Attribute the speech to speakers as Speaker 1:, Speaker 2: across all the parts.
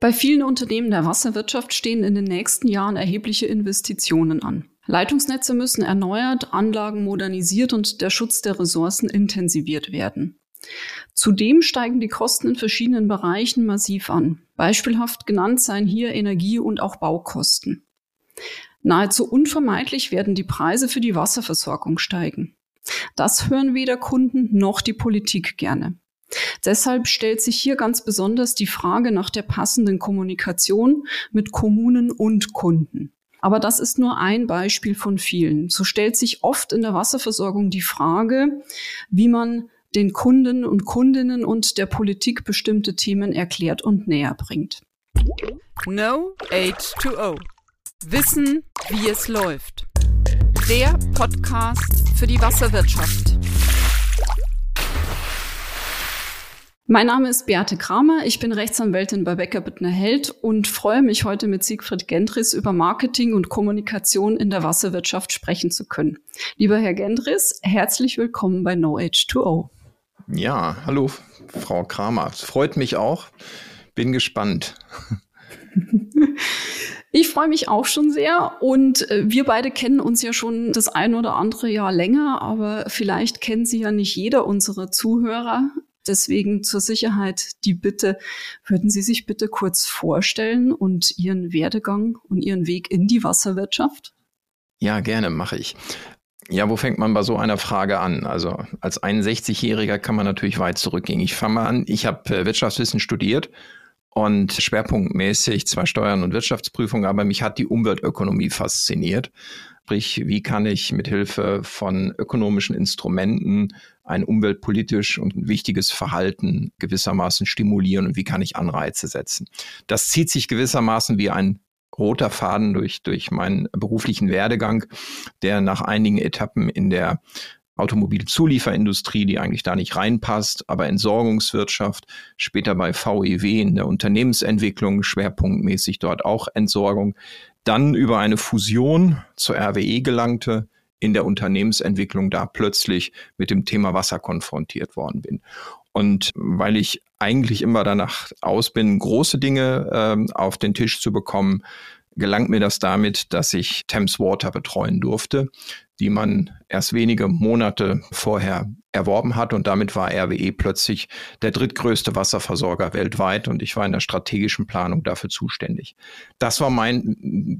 Speaker 1: Bei vielen Unternehmen der Wasserwirtschaft stehen in den nächsten Jahren erhebliche Investitionen an. Leitungsnetze müssen erneuert, Anlagen modernisiert und der Schutz der Ressourcen intensiviert werden. Zudem steigen die Kosten in verschiedenen Bereichen massiv an. Beispielhaft genannt seien hier Energie- und auch Baukosten. Nahezu unvermeidlich werden die Preise für die Wasserversorgung steigen. Das hören weder Kunden noch die Politik gerne. Deshalb stellt sich hier ganz besonders die Frage nach der passenden Kommunikation mit Kommunen und Kunden. Aber das ist nur ein Beispiel von vielen. So stellt sich oft in der Wasserversorgung die Frage, wie man den Kunden und Kundinnen und der Politik bestimmte Themen erklärt und näher bringt.
Speaker 2: No H2O. Wissen, wie es läuft. Der Podcast für die Wasserwirtschaft.
Speaker 1: Mein Name ist Beate Kramer, ich bin Rechtsanwältin bei Becker Büttner Held und freue mich heute mit Siegfried Gendris über Marketing und Kommunikation in der Wasserwirtschaft sprechen zu können. Lieber Herr Gendris, herzlich willkommen bei No H2O.
Speaker 3: Ja, hallo Frau Kramer, es freut mich auch, bin gespannt.
Speaker 1: Ich freue mich auch schon sehr und wir beide kennen uns ja schon das ein oder andere Jahr länger, aber vielleicht kennen Sie ja nicht jeder unserer Zuhörer. Deswegen zur Sicherheit die Bitte, würden Sie sich bitte kurz vorstellen und Ihren Werdegang und Ihren Weg in die Wasserwirtschaft?
Speaker 3: Ja, gerne, mache ich. Ja, wo fängt man bei so einer Frage an? Also als 61-Jähriger kann man natürlich weit zurückgehen. Ich fange mal an, ich habe Wirtschaftswissen studiert und schwerpunktmäßig zwar Steuern und Wirtschaftsprüfung, aber mich hat die Umweltökonomie fasziniert. Sprich, wie kann ich mit Hilfe von ökonomischen Instrumenten ein umweltpolitisch und wichtiges Verhalten gewissermaßen stimulieren und wie kann ich Anreize setzen? Das zieht sich gewissermaßen wie ein roter Faden durch meinen beruflichen Werdegang, der nach einigen Etappen in der Automobilzulieferindustrie, die eigentlich da nicht reinpasst, aber Entsorgungswirtschaft, später bei VEW in der Unternehmensentwicklung, schwerpunktmäßig dort auch Entsorgung, dann über eine Fusion zur RWE gelangte, in der Unternehmensentwicklung da plötzlich mit dem Thema Wasser konfrontiert worden bin. Und weil ich eigentlich immer danach aus bin, große Dinge auf den Tisch zu bekommen, gelangt mir das damit, dass ich Thames Water betreuen durfte, die man erst wenige Monate vorher erworben hat. Und damit war RWE plötzlich der drittgrößte Wasserversorger weltweit und ich war in der strategischen Planung dafür zuständig. Das war mein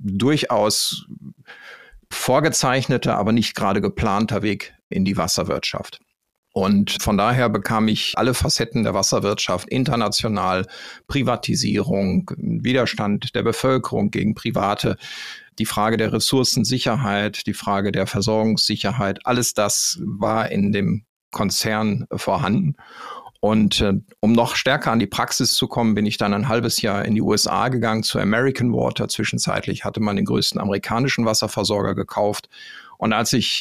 Speaker 3: durchaus vorgezeichneter, aber nicht gerade geplanter Weg in die Wasserwirtschaft. Und von daher bekam ich alle Facetten der Wasserwirtschaft, international, Privatisierung, Widerstand der Bevölkerung gegen Private, die Frage der Ressourcensicherheit, die Frage der Versorgungssicherheit, alles das war in dem Konzern vorhanden. Und um noch stärker an die Praxis zu kommen, bin ich dann ein halbes Jahr in die USA gegangen zu American Water. Zwischenzeitlich hatte man den größten amerikanischen Wasserversorger gekauft. Und als ich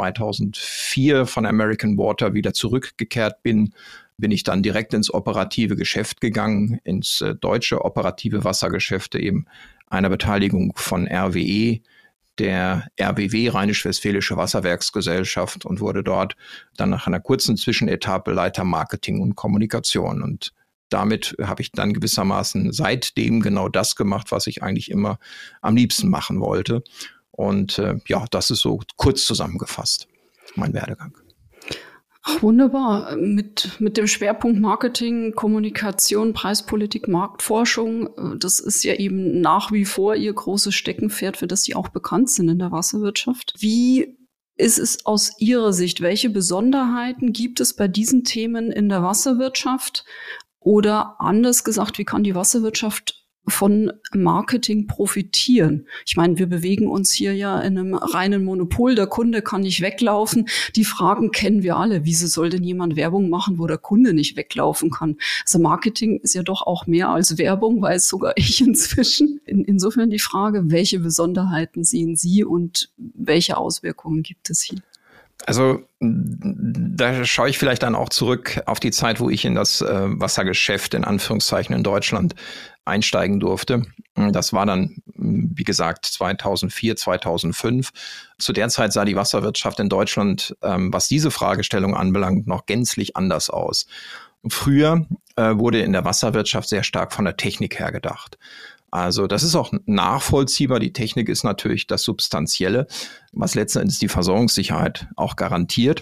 Speaker 3: 2004 von American Water wieder zurückgekehrt bin, bin ich dann direkt ins operative Geschäft gegangen, ins deutsche operative Wassergeschäfte, eben einer Beteiligung von RWE, der RWW, Rheinisch-Westfälische Wasserwerksgesellschaft, und wurde dort dann nach einer kurzen Zwischenetappe Leiter Marketing und Kommunikation. Und damit habe ich dann gewissermaßen seitdem genau das gemacht, was ich eigentlich immer am liebsten machen wollte. Und das ist so kurz zusammengefasst, mein Werdegang.
Speaker 1: Ach, wunderbar. Mit dem Schwerpunkt Marketing, Kommunikation, Preispolitik, Marktforschung, das ist ja eben nach wie vor Ihr großes Steckenpferd, für das Sie auch bekannt sind in der Wasserwirtschaft. Wie ist es aus Ihrer Sicht? Welche Besonderheiten gibt es bei diesen Themen in der Wasserwirtschaft? Oder anders gesagt, wie kann die Wasserwirtschaft von Marketing profitieren? Ich meine, wir bewegen uns hier ja in einem reinen Monopol. Der Kunde kann nicht weglaufen. Die Fragen kennen wir alle. Wieso soll denn jemand Werbung machen, wo der Kunde nicht weglaufen kann? Also Marketing ist ja doch auch mehr als Werbung, weiß sogar ich inzwischen. Insofern die Frage, welche Besonderheiten sehen Sie und welche Auswirkungen gibt es hier?
Speaker 3: Also da schaue ich vielleicht dann auch zurück auf die Zeit, wo ich in das Wassergeschäft in Anführungszeichen in Deutschland einsteigen durfte. Das war dann, wie gesagt, 2004, 2005. Zu der Zeit sah die Wasserwirtschaft in Deutschland, was diese Fragestellung anbelangt, noch gänzlich anders aus. Früher wurde in der Wasserwirtschaft sehr stark von der Technik her gedacht. Also das ist auch nachvollziehbar. Die Technik ist natürlich das Substanzielle, was letzten Endes die Versorgungssicherheit auch garantiert.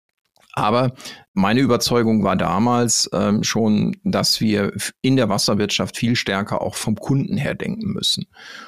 Speaker 3: Aber meine Überzeugung war damals schon, dass wir in der Wasserwirtschaft viel stärker auch vom Kunden her denken müssen.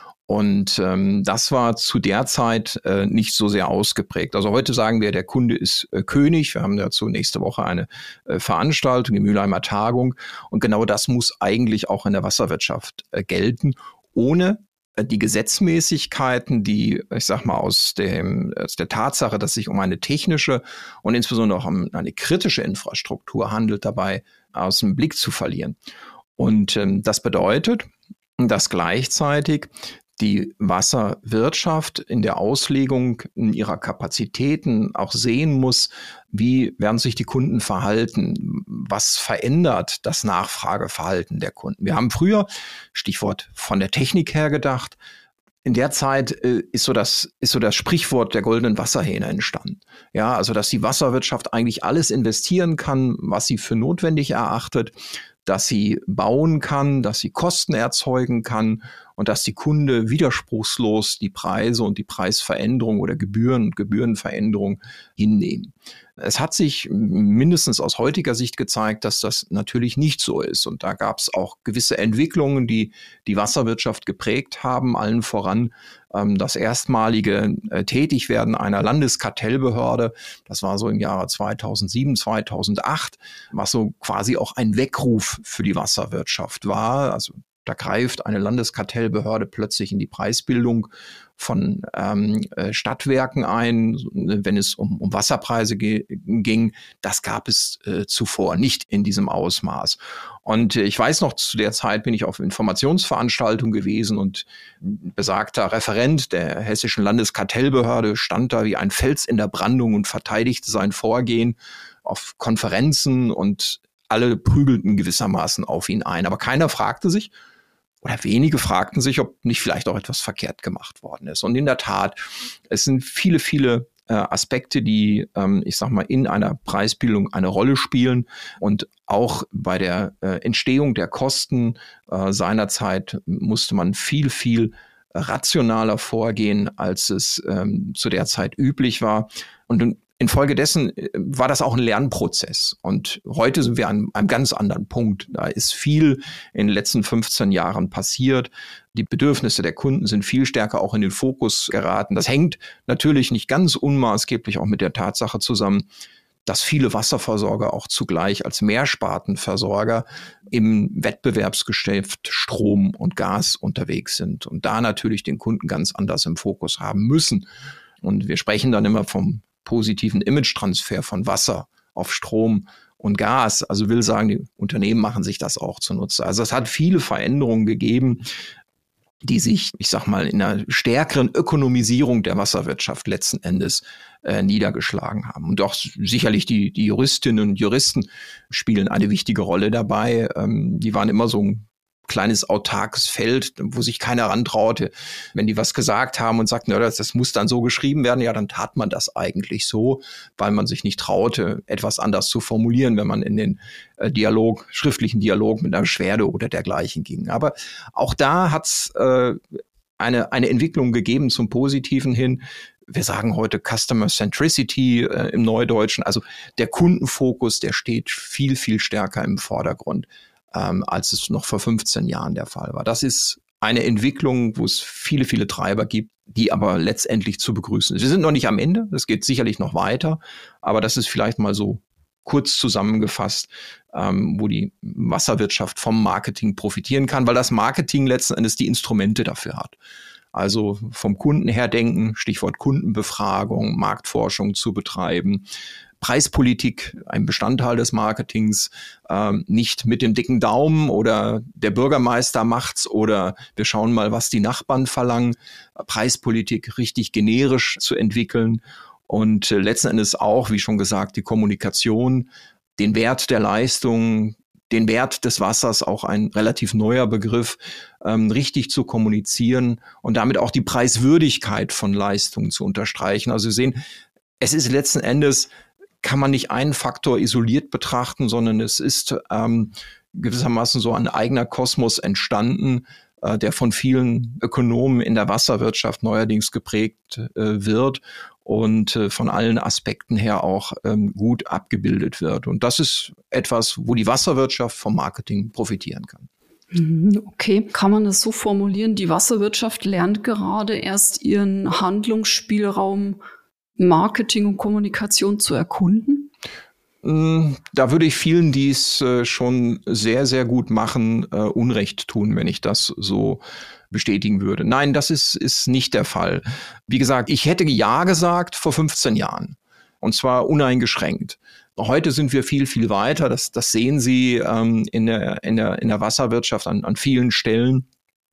Speaker 3: Und das war zu der Zeit nicht so sehr ausgeprägt. Also heute sagen wir, der Kunde ist König. Wir haben dazu nächste Woche eine Veranstaltung, die Mülheimer Tagung. Und genau das muss eigentlich auch in der Wasserwirtschaft gelten, ohne die Gesetzmäßigkeiten, die, ich sag mal, aus der Tatsache, dass es sich um eine technische und insbesondere auch um eine kritische Infrastruktur handelt, dabei aus dem Blick zu verlieren. Und das bedeutet, dass gleichzeitig die Wasserwirtschaft in der Auslegung ihrer Kapazitäten auch sehen muss, wie werden sich die Kunden verhalten, was verändert das Nachfrageverhalten der Kunden. Wir haben früher, Stichwort von der Technik her gedacht, in der Zeit ist so das Sprichwort der goldenen Wasserhähne entstanden. Ja, also dass die Wasserwirtschaft eigentlich alles investieren kann, was sie für notwendig erachtet, dass sie bauen kann, dass sie Kosten erzeugen kann und dass die Kunde widerspruchslos die Preise und die Preisveränderung oder Gebührenveränderung hinnehmen. Es hat sich mindestens aus heutiger Sicht gezeigt, dass das natürlich nicht so ist. Und da gab es auch gewisse Entwicklungen, die die Wasserwirtschaft geprägt haben, allen voran das erstmalige Tätigwerden einer Landeskartellbehörde. Das war so im Jahre 2007, 2008, was so quasi auch ein Weckruf für die Wasserwirtschaft war. Also da greift eine Landeskartellbehörde plötzlich in die Preisbildung von Stadtwerken ein, wenn es um Wasserpreise ging. Das gab es zuvor nicht in diesem Ausmaß. Und ich weiß noch, zu der Zeit bin ich auf Informationsveranstaltungen gewesen und besagter Referent der Hessischen Landeskartellbehörde stand da wie ein Fels in der Brandung und verteidigte sein Vorgehen auf Konferenzen und alle prügelten gewissermaßen auf ihn ein. Aber keiner fragte sich, oder wenige fragten sich, ob nicht vielleicht auch etwas verkehrt gemacht worden ist. Und in der Tat, es sind viele, viele Aspekte, die, ich sag mal, in einer Preisbildung eine Rolle spielen. Und auch bei der Entstehung der Kosten seinerzeit musste man viel, viel rationaler vorgehen, als es zu der Zeit üblich war. Und infolgedessen war das auch ein Lernprozess. Und heute sind wir an einem ganz anderen Punkt. Da ist viel in den letzten 15 Jahren passiert. Die Bedürfnisse der Kunden sind viel stärker auch in den Fokus geraten. Das hängt natürlich nicht ganz unmaßgeblich auch mit der Tatsache zusammen, dass viele Wasserversorger auch zugleich als Mehrspartenversorger im Wettbewerbsgeschäft Strom und Gas unterwegs sind und da natürlich den Kunden ganz anders im Fokus haben müssen. Und wir sprechen dann immer vom positiven Image-Transfer von Wasser auf Strom und Gas. Also will sagen, die Unternehmen machen sich das auch zunutze. Also es hat viele Veränderungen gegeben, die sich, ich sag mal, in einer stärkeren Ökonomisierung der Wasserwirtschaft letzten Endes niedergeschlagen haben. Und auch sicherlich die Juristinnen und Juristen spielen eine wichtige Rolle dabei. Die waren immer so ein kleines autarkes Feld, wo sich keiner rantraute. Wenn die was gesagt haben und sagten, ja, das muss dann so geschrieben werden, ja, dann tat man das eigentlich so, weil man sich nicht traute, etwas anders zu formulieren, wenn man in den schriftlichen Dialog mit einer Beschwerde oder dergleichen ging. Aber auch da hat's eine Entwicklung gegeben zum Positiven hin. Wir sagen heute Customer Centricity im Neudeutschen. Also der Kundenfokus, der steht viel, viel stärker im Vordergrund, als es noch vor 15 Jahren der Fall war. Das ist eine Entwicklung, wo es viele, viele Treiber gibt, die aber letztendlich zu begrüßen ist. Wir sind noch nicht am Ende, es geht sicherlich noch weiter, aber das ist vielleicht mal so kurz zusammengefasst, wo die Wasserwirtschaft vom Marketing profitieren kann, weil das Marketing letzten Endes die Instrumente dafür hat. Also vom Kunden her denken, Stichwort Kundenbefragung, Marktforschung zu betreiben, Preispolitik, ein Bestandteil des Marketings, nicht mit dem dicken Daumen oder der Bürgermeister macht's oder wir schauen mal, was die Nachbarn verlangen, Preispolitik richtig generisch zu entwickeln und letzten Endes auch, wie schon gesagt, die Kommunikation, den Wert der Leistung, den Wert des Wassers, auch ein relativ neuer Begriff, richtig zu kommunizieren und damit auch die Preiswürdigkeit von Leistungen zu unterstreichen. Also Sie sehen, es ist letzten Endes kann man nicht einen Faktor isoliert betrachten, sondern es ist gewissermaßen so ein eigener Kosmos entstanden, der von vielen Ökonomen in der Wasserwirtschaft neuerdings geprägt wird und von allen Aspekten her auch gut abgebildet wird. Und das ist etwas, wo die Wasserwirtschaft vom Marketing profitieren kann.
Speaker 1: Okay, kann man das so formulieren, die Wasserwirtschaft lernt gerade erst ihren Handlungsspielraum Marketing und Kommunikation zu erkunden?
Speaker 3: Da würde ich vielen, die es schon sehr, sehr gut machen, Unrecht tun, wenn ich das so bestätigen würde. Nein, das ist nicht der Fall. Wie gesagt, ich hätte ja gesagt vor 15 Jahren. Und zwar uneingeschränkt. Heute sind wir viel, viel weiter. Das sehen Sie in der Wasserwirtschaft an vielen Stellen.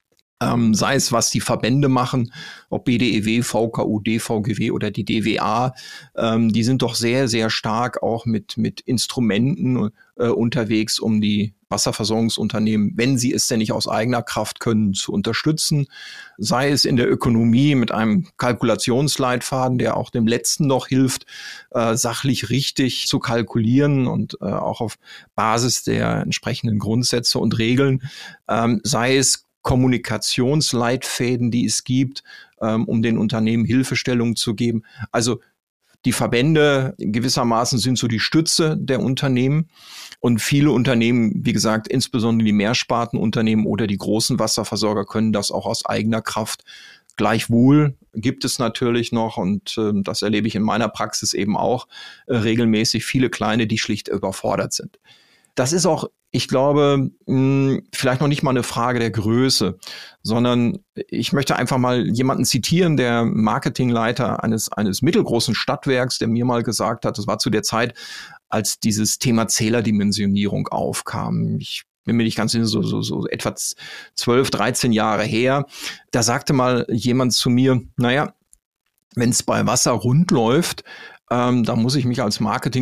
Speaker 3: Sei es, was die Verbände machen, ob BDEW, VKU, DVGW oder die DWA, die sind doch sehr, sehr stark auch mit Instrumenten unterwegs, um die Wasserversorgungsunternehmen, wenn sie es denn nicht aus eigener Kraft können, zu unterstützen. Sei es in der Ökonomie mit einem Kalkulationsleitfaden, der auch dem Letzten noch hilft, sachlich richtig zu kalkulieren und auch auf Basis der entsprechenden Grundsätze und Regeln. Sei es Kommunikationsleitfäden, die es gibt, um den Unternehmen Hilfestellung zu geben. Also die Verbände gewissermaßen sind so die Stütze der Unternehmen. Und viele Unternehmen, wie gesagt, insbesondere die Mehrspartenunternehmen oder die großen Wasserversorger können das auch aus eigener Kraft. Gleichwohl gibt es natürlich noch, und das erlebe ich in meiner Praxis eben auch, regelmäßig viele Kleine, die schlicht überfordert sind. Das ist auch, ich glaube, vielleicht noch nicht mal eine Frage der Größe, sondern ich möchte einfach mal jemanden zitieren, der Marketingleiter eines mittelgroßen Stadtwerks, der mir mal gesagt hat, das war zu der Zeit, als dieses Thema Zählerdimensionierung aufkam. Ich bin mir nicht ganz sicher, so etwa 12, 13 Jahre her. Da sagte mal jemand zu mir, naja, wenn es bei Wasser rund läuft, da muss ich mich als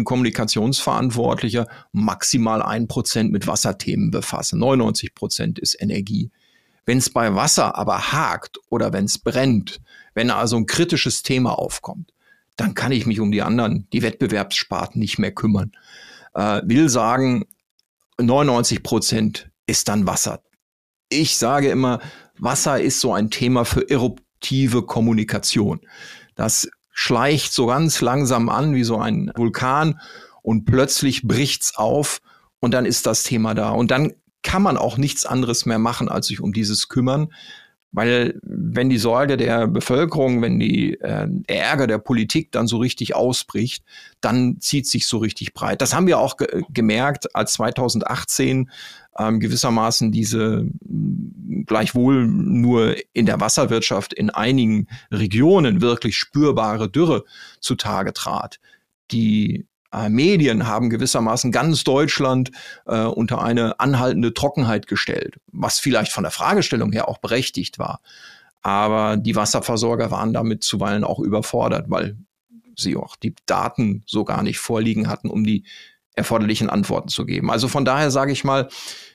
Speaker 3: Marketing-Kommunikationsverantwortlicher maximal 1% mit Wasserthemen befassen. 99% ist Energie. Wenn es bei Wasser aber hakt oder wenn es brennt, wenn also ein kritisches Thema aufkommt, dann kann ich mich um die anderen, die Wettbewerbssparten nicht mehr kümmern. Will sagen, 99% ist dann Wasser. Ich sage immer, Wasser ist so ein Thema für eruptive Kommunikation. Das schleicht so ganz langsam an wie so ein Vulkan und plötzlich bricht's auf und dann ist das Thema da. Und dann kann man auch nichts anderes mehr machen, als sich um dieses kümmern. Weil wenn die Sorge der Bevölkerung, wenn die Ärger der Politik dann so richtig ausbricht, dann zieht sich so richtig breit. Das haben wir auch gemerkt, als 2018 gewissermaßen diese gleichwohl nur in der Wasserwirtschaft in einigen Regionen wirklich spürbare Dürre zutage trat. Die Medien haben gewissermaßen ganz Deutschland unter eine anhaltende Trockenheit gestellt, was vielleicht von der Fragestellung her auch berechtigt war. Aber die Wasserversorger waren damit zuweilen auch überfordert, weil sie auch die Daten so gar nicht vorliegen hatten, um die erforderlichen Antworten zu geben. Also von daher sage ich mal,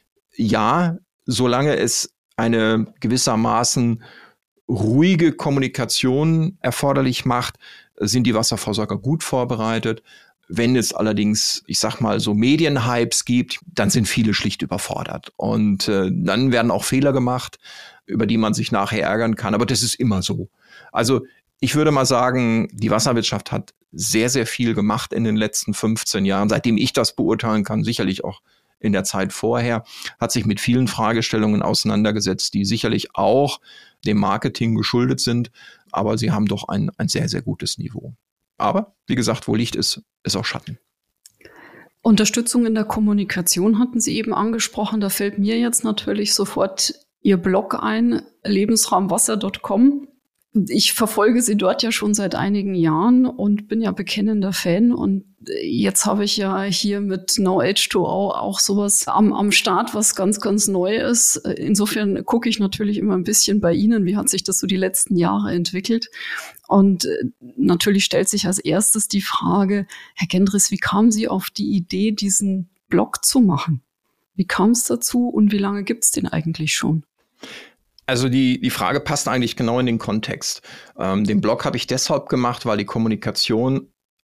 Speaker 3: ja, solange es eine gewissermaßen ruhige Kommunikation erforderlich macht, sind die Wasserversorger gut vorbereitet. Wenn es allerdings, ich sag mal, so Medienhypes gibt, dann sind viele schlicht überfordert. Und dann werden auch Fehler gemacht, über die man sich nachher ärgern kann. Aber das ist immer so. Also ich würde mal sagen, die Wasserwirtschaft hat sehr, sehr viel gemacht in den letzten 15 Jahren. Seitdem ich das beurteilen kann, sicherlich auch in der Zeit vorher, hat sich mit vielen Fragestellungen auseinandergesetzt, die sicherlich auch dem Marketing geschuldet sind. Aber sie haben doch ein sehr, sehr gutes Niveau. Aber, wie gesagt, wo Licht ist, ist auch Schatten.
Speaker 1: Unterstützung in der Kommunikation hatten Sie eben angesprochen. Da fällt mir jetzt natürlich sofort Ihr Blog ein, lebensraumwasser.com. Ich verfolge Sie dort ja schon seit einigen Jahren und bin ja bekennender Fan. Und jetzt habe ich ja hier mit No H2O auch sowas am Start, was ganz, ganz neu ist. Insofern gucke ich natürlich immer ein bisschen bei Ihnen, wie hat sich das so die letzten Jahre entwickelt. Und natürlich stellt sich als erstes die Frage, Herr Gendris, wie kamen Sie auf die Idee, diesen Blog zu machen? Wie kam es dazu und wie lange gibt es den eigentlich schon?
Speaker 3: Also die Frage passt eigentlich genau in den Kontext. Den Blog habe ich deshalb gemacht, weil die Kommunikation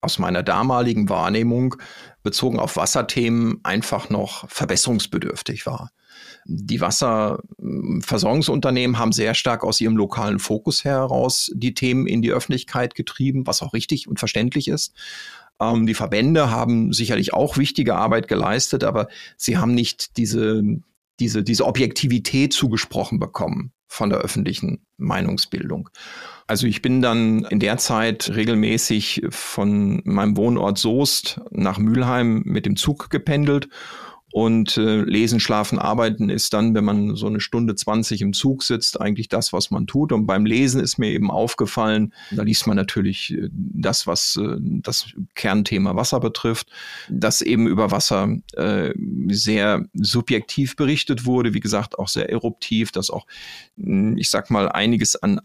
Speaker 3: aus meiner damaligen Wahrnehmung bezogen auf Wasserthemen einfach noch verbesserungsbedürftig war. Die Wasserversorgungsunternehmen haben sehr stark aus ihrem lokalen Fokus heraus die Themen in die Öffentlichkeit getrieben, was auch richtig und verständlich ist. Die Verbände haben sicherlich auch wichtige Arbeit geleistet, aber sie haben nicht diese Objektivität zugesprochen bekommen von der öffentlichen Meinungsbildung. Also ich bin dann in der Zeit regelmäßig von meinem Wohnort Soest nach Mülheim mit dem Zug gependelt. Und Lesen, Schlafen, Arbeiten ist dann, wenn man so 1:20 im Zug sitzt, eigentlich das, was man tut. Und beim Lesen ist mir eben aufgefallen, da liest man natürlich das, was das Kernthema Wasser betrifft, dass eben über Wasser sehr subjektiv berichtet wurde, wie gesagt, auch sehr eruptiv, dass auch, ich sag mal, einiges an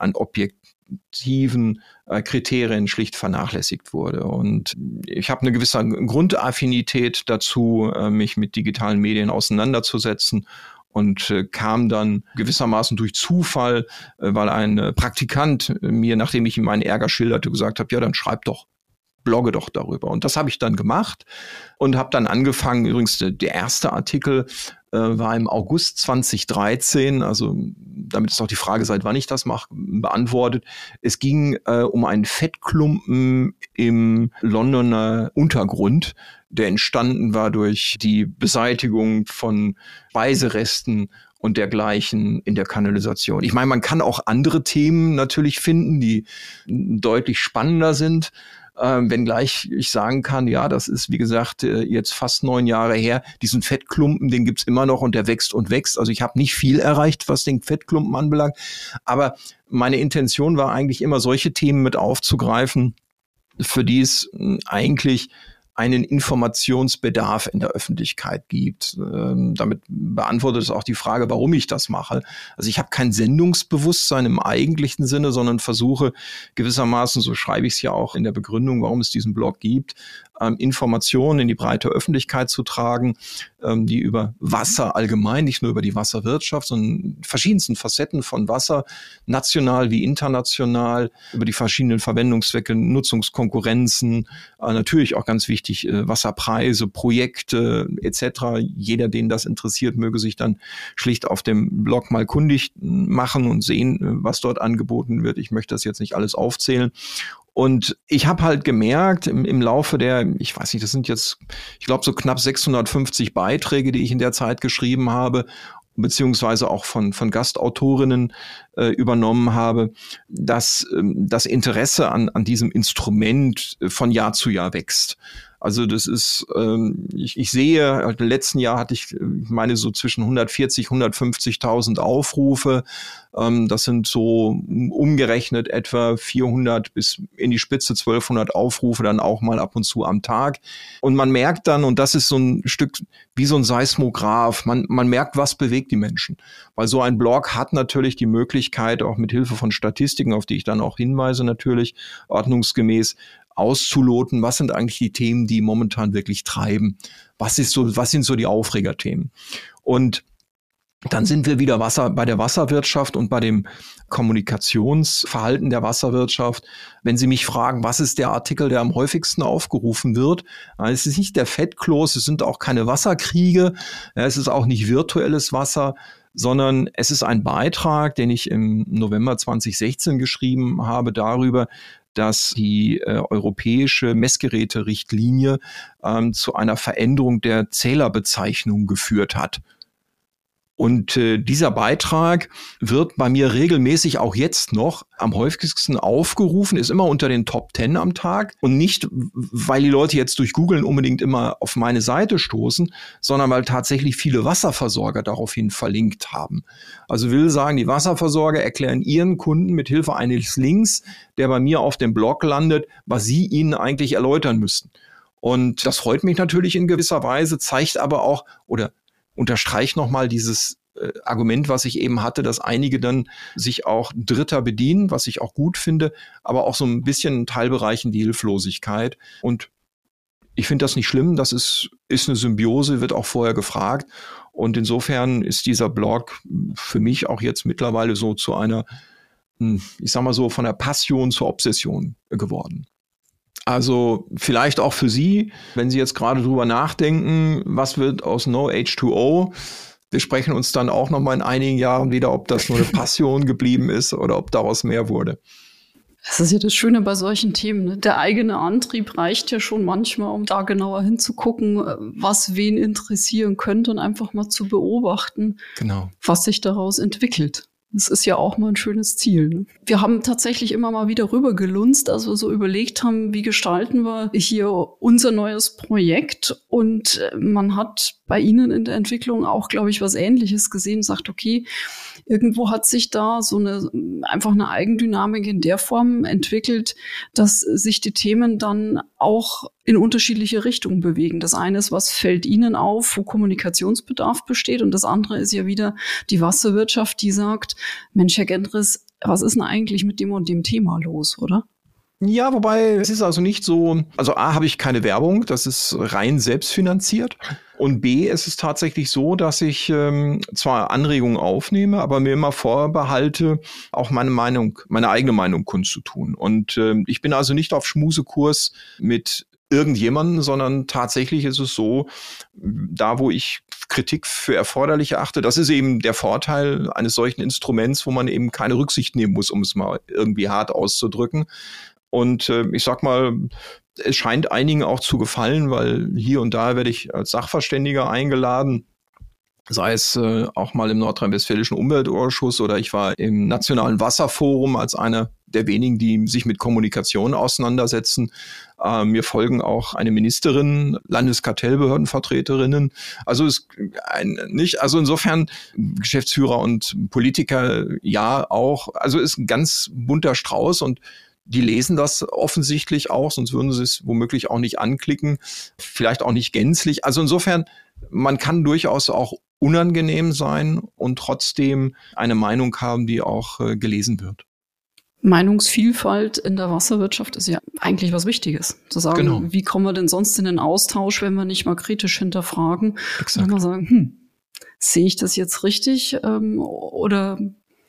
Speaker 3: objektiven Kriterien schlicht vernachlässigt wurde. Und ich habe eine gewisse Grundaffinität dazu, mich mit digitalen Medien auseinanderzusetzen und kam dann gewissermaßen durch Zufall, weil ein Praktikant mir, nachdem ich ihm meinen Ärger schilderte, gesagt hat, ja, dann blogge doch darüber. Und das habe ich dann gemacht und habe dann angefangen, übrigens der erste Artikel war im August 2013, also damit ist auch die Frage, seit wann ich das mache, beantwortet. Es ging um einen Fettklumpen im Londoner Untergrund, der entstanden war durch die Beseitigung von Speiseresten und dergleichen in der Kanalisation. Ich meine, man kann auch andere Themen natürlich finden, die deutlich spannender sind. Wenngleich ich sagen kann, ja, das ist, wie gesagt, jetzt fast 9 Jahre her. Diesen Fettklumpen, den gibt's immer noch und der wächst und wächst. Also ich habe nicht viel erreicht, was den Fettklumpen anbelangt. Aber meine Intention war eigentlich immer, solche Themen mit aufzugreifen, für die es eigentlich einen Informationsbedarf in der Öffentlichkeit gibt. Damit beantwortet es auch die Frage, warum ich das mache. Also ich habe kein Sendungsbewusstsein im eigentlichen Sinne, sondern versuche gewissermaßen, so schreibe ich es ja auch in der Begründung, warum es diesen Blog gibt, Informationen in die breite Öffentlichkeit zu tragen, die über Wasser allgemein, nicht nur über die Wasserwirtschaft, sondern verschiedensten Facetten von Wasser, national wie international, über die verschiedenen Verwendungszwecke, Nutzungskonkurrenzen, natürlich auch ganz wichtig, Wasserpreise, Projekte etc. Jeder, den das interessiert, möge sich dann schlicht auf dem Blog mal kundig machen und sehen, was dort angeboten wird. Ich möchte das jetzt nicht alles aufzählen. Und ich habe halt gemerkt im Laufe der, ich weiß nicht, das sind jetzt, ich glaube, so knapp 650 Beiträge, die ich in der Zeit geschrieben habe, beziehungsweise auch von Gastautorinnen übernommen habe, dass das Interesse an diesem Instrument von Jahr zu Jahr wächst. Also das ist, ich sehe, im letzten Jahr hatte ich meine so zwischen 140.000, 150.000 Aufrufe. Das sind so umgerechnet etwa 400 bis in die Spitze 1200 Aufrufe dann auch mal ab und zu am Tag. Und man merkt dann, und das ist so ein Stück wie so ein Seismograph, man merkt, was bewegt die Menschen. Weil so ein Blog hat natürlich die Möglichkeit, auch mit Hilfe von Statistiken, auf die ich dann auch hinweise natürlich, ordnungsgemäß, auszuloten, was sind eigentlich die Themen, die momentan wirklich treiben? Was sind so die Aufregerthemen? Und dann sind wir wieder bei der Wasserwirtschaft und bei dem Kommunikationsverhalten der Wasserwirtschaft. Wenn Sie mich fragen, was ist der Artikel, der am häufigsten aufgerufen wird? Es ist nicht der Fettkloß, es sind auch keine Wasserkriege, es ist auch nicht virtuelles Wasser, sondern es ist ein Beitrag, den ich im November 2016 geschrieben habe darüber, dass die europäische Messgeräterichtlinie zu einer Veränderung der Zählerbezeichnung geführt hat. Und dieser Beitrag wird bei mir regelmäßig auch jetzt noch am häufigsten aufgerufen, ist immer unter den Top 10 am Tag. Und nicht, weil die Leute jetzt durch Googlen unbedingt immer auf meine Seite stoßen, sondern weil tatsächlich viele Wasserversorger daraufhin verlinkt haben. Also will sagen, die Wasserversorger erklären ihren Kunden mit Hilfe eines Links, der bei mir auf dem Blog landet, was sie ihnen eigentlich erläutern müssten. Und das freut mich natürlich in gewisser Weise, zeigt aber auch oder unterstreicht nochmal dieses Argument, was ich eben hatte, dass einige dann sich auch Dritter bedienen, was ich auch gut finde, aber auch so ein bisschen in Teilbereichen die Hilflosigkeit. Und ich finde das nicht schlimm, das ist eine Symbiose, wird auch vorher gefragt. Und insofern ist dieser Blog für mich auch jetzt mittlerweile so zu einer, ich sag mal so, von der Passion zur Obsession geworden. Also vielleicht auch für Sie, wenn Sie jetzt gerade drüber nachdenken, was wird aus No H2O? Wir sprechen uns dann auch noch mal in einigen Jahren wieder, ob das nur eine Passion geblieben ist oder ob daraus mehr wurde.
Speaker 1: Das ist ja das Schöne bei solchen Themen, ne? Der eigene Antrieb reicht ja schon manchmal, um da genauer hinzugucken, was wen interessieren könnte und einfach mal zu beobachten,
Speaker 3: genau,
Speaker 1: was sich daraus entwickelt. Das ist ja auch mal ein schönes Ziel. Ne? Wir haben tatsächlich immer mal wieder rübergelunzt, als wir so überlegt haben, wie gestalten wir hier unser neues Projekt. Und man hat bei Ihnen in der Entwicklung auch, glaube ich, was Ähnliches gesehen, sagt, okay, irgendwo hat sich da so einfach eine Eigendynamik in der Form entwickelt, dass sich die Themen dann auch in unterschiedliche Richtungen bewegen. Das eine ist, was fällt Ihnen auf, wo Kommunikationsbedarf besteht, und das andere ist ja wieder die Wasserwirtschaft, die sagt, Mensch, Herr Gendres, was ist denn eigentlich mit dem und dem Thema los, oder?
Speaker 3: Ja, wobei es ist also nicht so, also A, habe ich keine Werbung, das ist rein selbstfinanziert, und B, es ist tatsächlich so, dass ich zwar Anregungen aufnehme, aber mir immer vorbehalte, auch meine eigene Meinung kundzutun. Und ich bin also nicht auf Schmusekurs mit irgendjemanden, sondern tatsächlich ist es so, da wo ich Kritik für erforderlich erachte, das ist eben der Vorteil eines solchen Instruments, wo man eben keine Rücksicht nehmen muss, um es mal irgendwie hart auszudrücken. Und ich sag mal, es scheint einigen auch zu gefallen, weil hier und da werde ich als Sachverständiger eingeladen, sei es auch mal im Nordrhein-Westfälischen Umweltausschuss oder ich war im Nationalen Wasserforum als einer der wenigen, die sich mit Kommunikation auseinandersetzen. Mir folgen auch eine Ministerin, Landeskartellbehördenvertreterinnen. Also also insofern Geschäftsführer und Politiker ja auch. Also ist ein ganz bunter Strauß und die lesen das offensichtlich auch, sonst würden sie es womöglich auch nicht anklicken, vielleicht auch nicht gänzlich. Also insofern, man kann durchaus auch unangenehm sein und trotzdem eine Meinung haben, die auch gelesen wird.
Speaker 1: Meinungsvielfalt in der Wasserwirtschaft ist ja eigentlich was Wichtiges. Zu sagen, genau, wie kommen wir denn sonst in den Austausch, wenn wir nicht mal kritisch hinterfragen? Exakt. Und mal sagen, sehe ich das jetzt richtig oder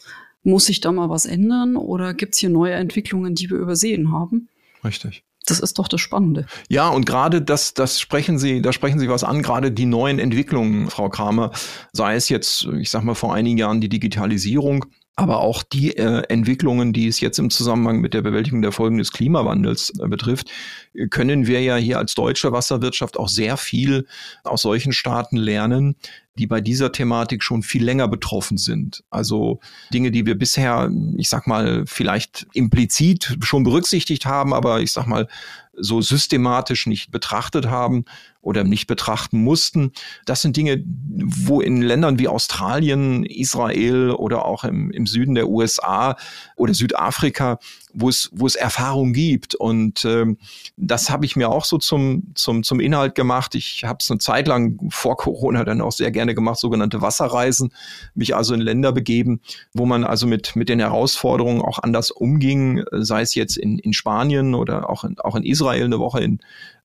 Speaker 1: muss sich da mal was ändern oder gibt es hier neue Entwicklungen, die wir übersehen haben?
Speaker 3: Richtig.
Speaker 1: Das ist doch das Spannende.
Speaker 3: Ja, und gerade da sprechen Sie was an, gerade die neuen Entwicklungen, Frau Kramer, sei es jetzt, ich sag mal, vor einigen Jahren die Digitalisierung, aber auch die Entwicklungen, die es jetzt im Zusammenhang mit der Bewältigung der Folgen des Klimawandels betrifft, können wir ja hier als deutsche Wasserwirtschaft auch sehr viel aus solchen Staaten lernen, die bei dieser Thematik schon viel länger betroffen sind. Also Dinge, die wir bisher, ich sag mal, vielleicht implizit schon berücksichtigt haben, aber ich sag mal, so systematisch nicht betrachtet haben oder nicht betrachten mussten. Das sind Dinge, wo in Ländern wie Australien, Israel oder auch im Süden der USA oder Südafrika, wo es Erfahrung gibt. Und das habe ich mir auch so zum Inhalt gemacht. Ich habe es eine Zeit lang vor Corona dann auch sehr gerne gemacht, sogenannte Wasserreisen, mich also in Länder begeben, wo man also mit den Herausforderungen auch anders umging, sei es jetzt in Spanien oder auch in Israel, eine Woche in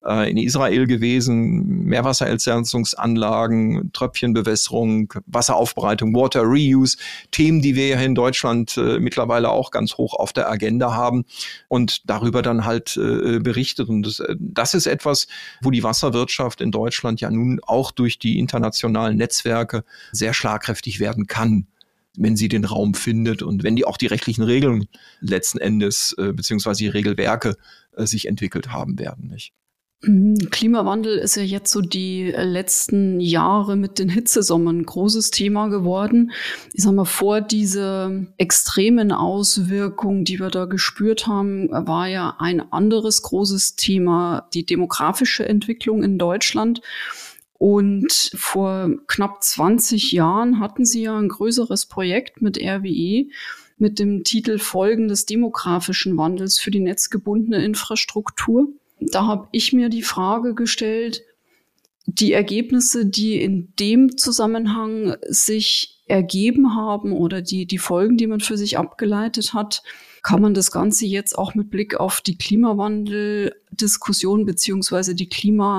Speaker 3: Israel gewesen, Meerwasserentsalzungsanlagen, Tröpfchenbewässerung, Wasseraufbereitung, Water Reuse, Themen, die wir ja in Deutschland mittlerweile auch ganz hoch auf der Agenda haben und darüber dann halt berichtet. Und das ist etwas, wo die Wasserwirtschaft in Deutschland ja nun auch durch die internationalen Netzwerke sehr schlagkräftig werden kann, wenn sie den Raum findet und wenn die auch die rechtlichen Regeln letzten Endes beziehungsweise die Regelwerke sich entwickelt haben werden, nicht?
Speaker 1: Klimawandel ist ja jetzt so die letzten Jahre mit den Hitzesommern ein großes Thema geworden. Ich sag mal, vor dieser extremen Auswirkung, die wir da gespürt haben, war ja ein anderes großes Thema die demografische Entwicklung in Deutschland. Und vor knapp 20 Jahren hatten sie ja ein größeres Projekt mit RWE mit dem Titel Folgen des demografischen Wandels für die netzgebundene Infrastruktur. Da habe ich mir die Frage gestellt, die Ergebnisse, die in dem Zusammenhang sich ergeben haben oder die Folgen, die man für sich abgeleitet hat, kann man das Ganze jetzt auch mit Blick auf die Klimawandel Diskussion beziehungsweise die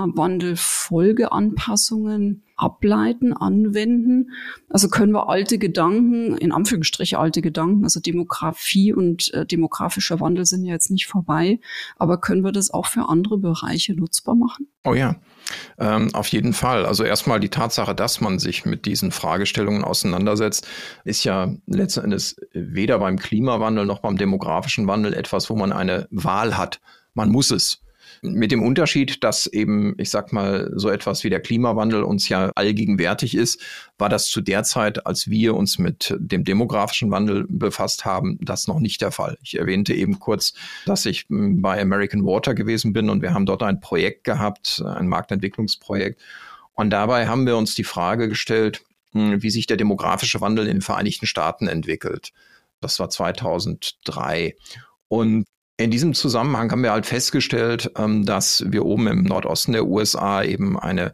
Speaker 1: Klimawandelfolgeanpassungen ableiten, anwenden? Also können wir alte Gedanken, in Anführungsstriche alte Gedanken, also Demografie und demografischer Wandel sind ja jetzt nicht vorbei, aber können wir das auch für andere Bereiche nutzbar machen?
Speaker 3: Oh ja, auf jeden Fall. Also erstmal die Tatsache, dass man sich mit diesen Fragestellungen auseinandersetzt, ist ja letzten Endes weder beim Klimawandel noch beim demografischen Wandel etwas, wo man eine Wahl hat. Man muss es. Mit dem Unterschied, dass eben, ich sag mal, so etwas wie der Klimawandel uns ja allgegenwärtig ist, war das zu der Zeit, als wir uns mit dem demografischen Wandel befasst haben, das noch nicht der Fall. Ich erwähnte eben kurz, dass ich bei American Water gewesen bin und wir haben dort ein Projekt gehabt, ein Marktentwicklungsprojekt. Und dabei haben wir uns die Frage gestellt, wie sich der demografische Wandel in den Vereinigten Staaten entwickelt. Das war 2003. Und in diesem Zusammenhang haben wir halt festgestellt, dass wir oben im Nordosten der USA eben eine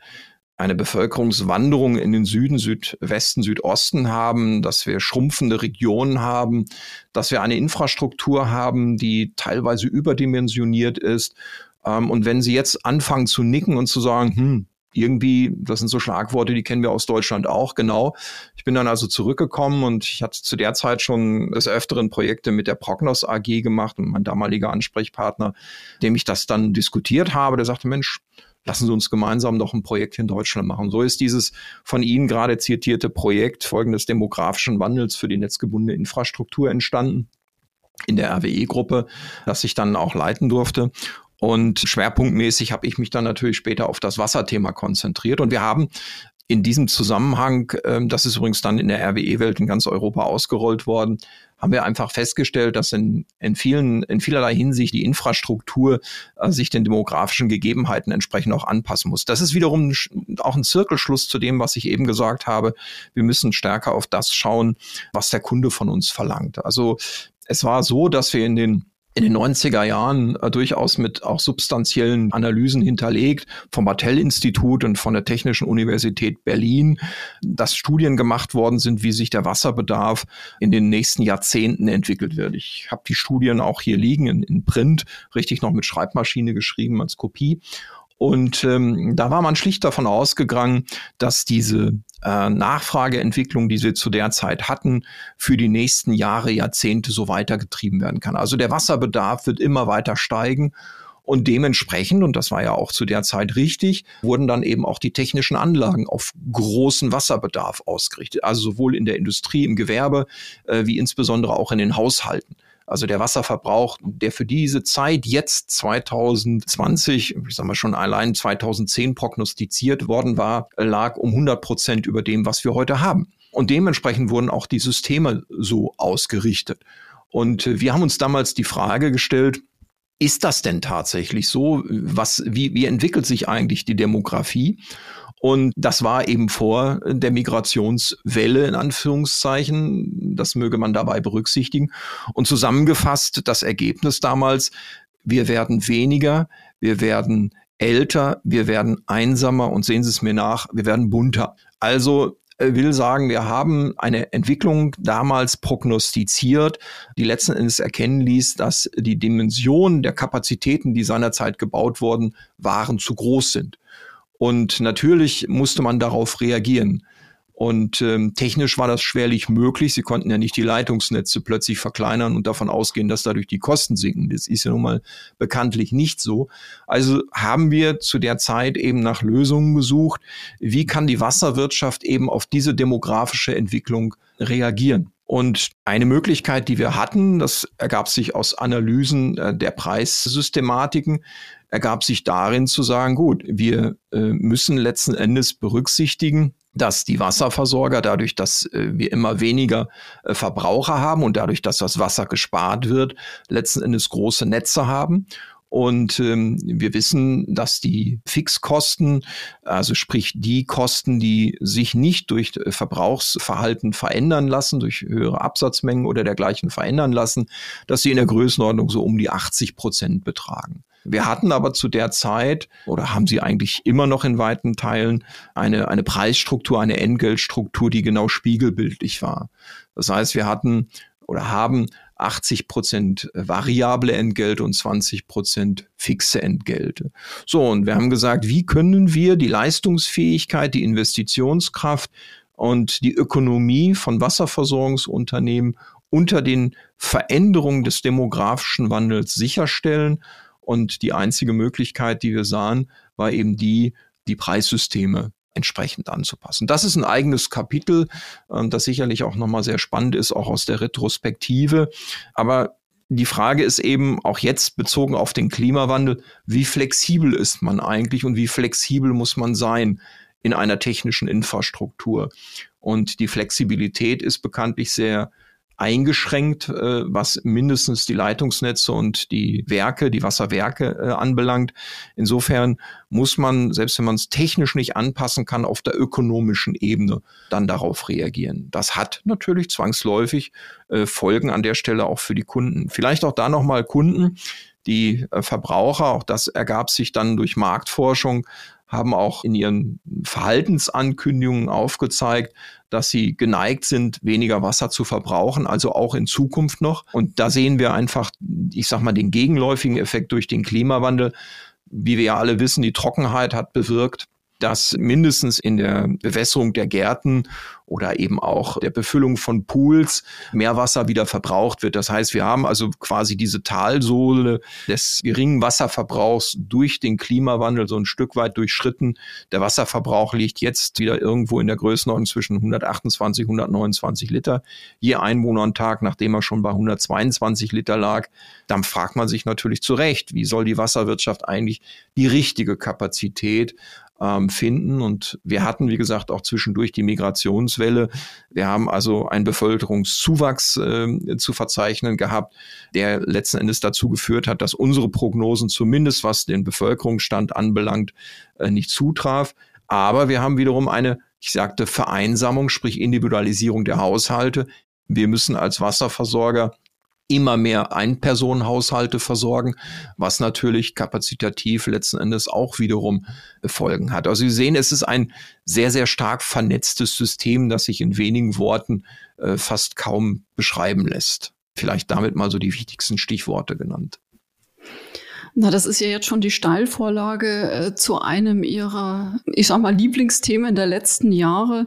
Speaker 3: Bevölkerungswanderung in den Süden, Südwesten, Südosten haben, dass wir schrumpfende Regionen haben, dass wir eine Infrastruktur haben, die teilweise überdimensioniert ist. Und wenn Sie jetzt anfangen zu nicken und zu sagen, irgendwie, das sind so Schlagworte, die kennen wir aus Deutschland auch, genau. Ich bin dann also zurückgekommen und ich hatte zu der Zeit schon des Öfteren Projekte mit der Prognos AG gemacht und mein damaliger Ansprechpartner, dem ich das dann diskutiert habe, der sagte, Mensch, lassen Sie uns gemeinsam doch ein Projekt hier in Deutschland machen. So ist dieses von Ihnen gerade zitierte Projekt Folgen des demografischen Wandels für die netzgebundene Infrastruktur entstanden in der RWE-Gruppe, das ich dann auch leiten durfte. Und schwerpunktmäßig habe ich mich dann natürlich später auf das Wasserthema konzentriert. Und wir haben in diesem Zusammenhang, das ist übrigens dann in der RWE-Welt in ganz Europa ausgerollt worden, haben wir einfach festgestellt, dass in vielerlei Hinsicht die Infrastruktur sich den demografischen Gegebenheiten entsprechend auch anpassen muss. Das ist wiederum auch ein Zirkelschluss zu dem, was ich eben gesagt habe. Wir müssen stärker auf das schauen, was der Kunde von uns verlangt. Also es war so, dass wir in den 90er Jahren durchaus mit auch substanziellen Analysen hinterlegt vom Battelle-Institut und von der Technischen Universität Berlin, dass Studien gemacht worden sind, wie sich der Wasserbedarf in den nächsten Jahrzehnten entwickelt wird. Ich habe die Studien auch hier liegen in Print, richtig noch mit Schreibmaschine geschrieben als Kopie. Und da war man schlicht davon ausgegangen, dass diese Nachfrageentwicklung, die wir zu der Zeit hatten, für die nächsten Jahre, Jahrzehnte so weitergetrieben werden kann. Also der Wasserbedarf wird immer weiter steigen und dementsprechend, und das war ja auch zu der Zeit richtig, wurden dann eben auch die technischen Anlagen auf großen Wasserbedarf ausgerichtet. Also sowohl in der Industrie, im Gewerbe, wie insbesondere auch in den Haushalten. Also der Wasserverbrauch, der für diese Zeit jetzt 2020, ich sag mal schon allein 2010 prognostiziert worden war, lag um 100% über dem, was wir heute haben. Und dementsprechend wurden auch die Systeme so ausgerichtet. Und wir haben uns damals die Frage gestellt, ist das denn tatsächlich so? Wie entwickelt sich eigentlich die Demografie? Und das war eben vor der Migrationswelle in Anführungszeichen. Das möge man dabei berücksichtigen. Und zusammengefasst das Ergebnis damals, wir werden weniger, wir werden älter, wir werden einsamer und sehen Sie es mir nach, wir werden bunter. Also will sagen, wir haben eine Entwicklung damals prognostiziert, die letzten Endes erkennen ließ, dass die Dimensionen der Kapazitäten, die seinerzeit gebaut worden waren, zu groß sind. Und natürlich musste man darauf reagieren. Und technisch war das schwerlich möglich. Sie konnten ja nicht die Leitungsnetze plötzlich verkleinern und davon ausgehen, dass dadurch die Kosten sinken. Das ist ja nun mal bekanntlich nicht so. Also haben wir zu der Zeit eben nach Lösungen gesucht. Wie kann die Wasserwirtschaft eben auf diese demografische Entwicklung reagieren? Und eine Möglichkeit, die wir hatten, das ergab sich aus Analysen der Preissystematiken, ergab sich darin zu sagen, gut, wir müssen letzten Endes berücksichtigen, dass die Wasserversorger dadurch, dass wir immer weniger Verbraucher haben und dadurch, dass das Wasser gespart wird, letzten Endes große Netze haben. Und wir wissen, dass die Fixkosten, also sprich die Kosten, die sich nicht durch Verbrauchsverhalten verändern lassen, durch höhere Absatzmengen oder dergleichen verändern lassen, dass sie in der Größenordnung so um die 80% betragen. Wir hatten aber zu der Zeit, oder haben sie eigentlich immer noch in weiten Teilen, eine Preisstruktur, eine Entgeltstruktur, die genau spiegelbildlich war. Das heißt, wir hatten oder haben 80% variable Entgelte und 20% fixe Entgelte. So, und wir haben gesagt, wie können wir die Leistungsfähigkeit, die Investitionskraft und die Ökonomie von Wasserversorgungsunternehmen unter den Veränderungen des demografischen Wandels sicherstellen? Und die einzige Möglichkeit, die wir sahen, war eben die Preissysteme entsprechend anzupassen. Das ist ein eigenes Kapitel, das sicherlich auch nochmal sehr spannend ist, auch aus der Retrospektive. Aber die Frage ist eben auch jetzt bezogen auf den Klimawandel, wie flexibel ist man eigentlich und wie flexibel muss man sein in einer technischen Infrastruktur? Und die Flexibilität ist bekanntlich sehr eingeschränkt, was mindestens die Leitungsnetze und die Werke, die Wasserwerke anbelangt. Insofern muss man, selbst wenn man es technisch nicht anpassen kann, auf der ökonomischen Ebene dann darauf reagieren. Das hat natürlich zwangsläufig Folgen an der Stelle auch für die Kunden. Vielleicht auch da nochmal Kunden, die Verbraucher, auch das ergab sich dann durch Marktforschung, haben auch in ihren Verhaltensankündigungen aufgezeigt, dass sie geneigt sind, weniger Wasser zu verbrauchen, also auch in Zukunft noch. Und da sehen wir einfach, ich sag mal, den gegenläufigen Effekt durch den Klimawandel. Wie wir ja alle wissen, die Trockenheit hat bewirkt, dass mindestens in der Bewässerung der Gärten oder eben auch der Befüllung von Pools mehr Wasser wieder verbraucht wird. Das heißt, wir haben also quasi diese Talsohle des geringen Wasserverbrauchs durch den Klimawandel so ein Stück weit durchschritten. Der Wasserverbrauch liegt jetzt wieder irgendwo in der Größenordnung zwischen 128, 129 Liter je Einwohner am Tag, nachdem er schon bei 122 Liter lag. Dann fragt man sich natürlich zu Recht, wie soll die Wasserwirtschaft eigentlich die richtige Kapazität finden. Und wir hatten, wie gesagt, auch zwischendurch die Migrationswelle. Wir haben also einen Bevölkerungszuwachs zu verzeichnen gehabt, der letzten Endes dazu geführt hat, dass unsere Prognosen zumindest, was den Bevölkerungsstand anbelangt, nicht zutraf. Aber wir haben wiederum eine, ich sagte, Vereinsamung, sprich Individualisierung der Haushalte. Wir müssen als Wasserversorger immer mehr Einpersonenhaushalte versorgen, was natürlich kapazitativ letzten Endes auch wiederum Folgen hat. Also Sie sehen, es ist ein sehr, sehr stark vernetztes System, das sich in wenigen Worten fast kaum beschreiben lässt. Vielleicht damit mal so die wichtigsten Stichworte genannt.
Speaker 1: Na, das ist ja jetzt schon die Steilvorlage zu einem Ihrer, ich sag mal, Lieblingsthemen der letzten Jahre.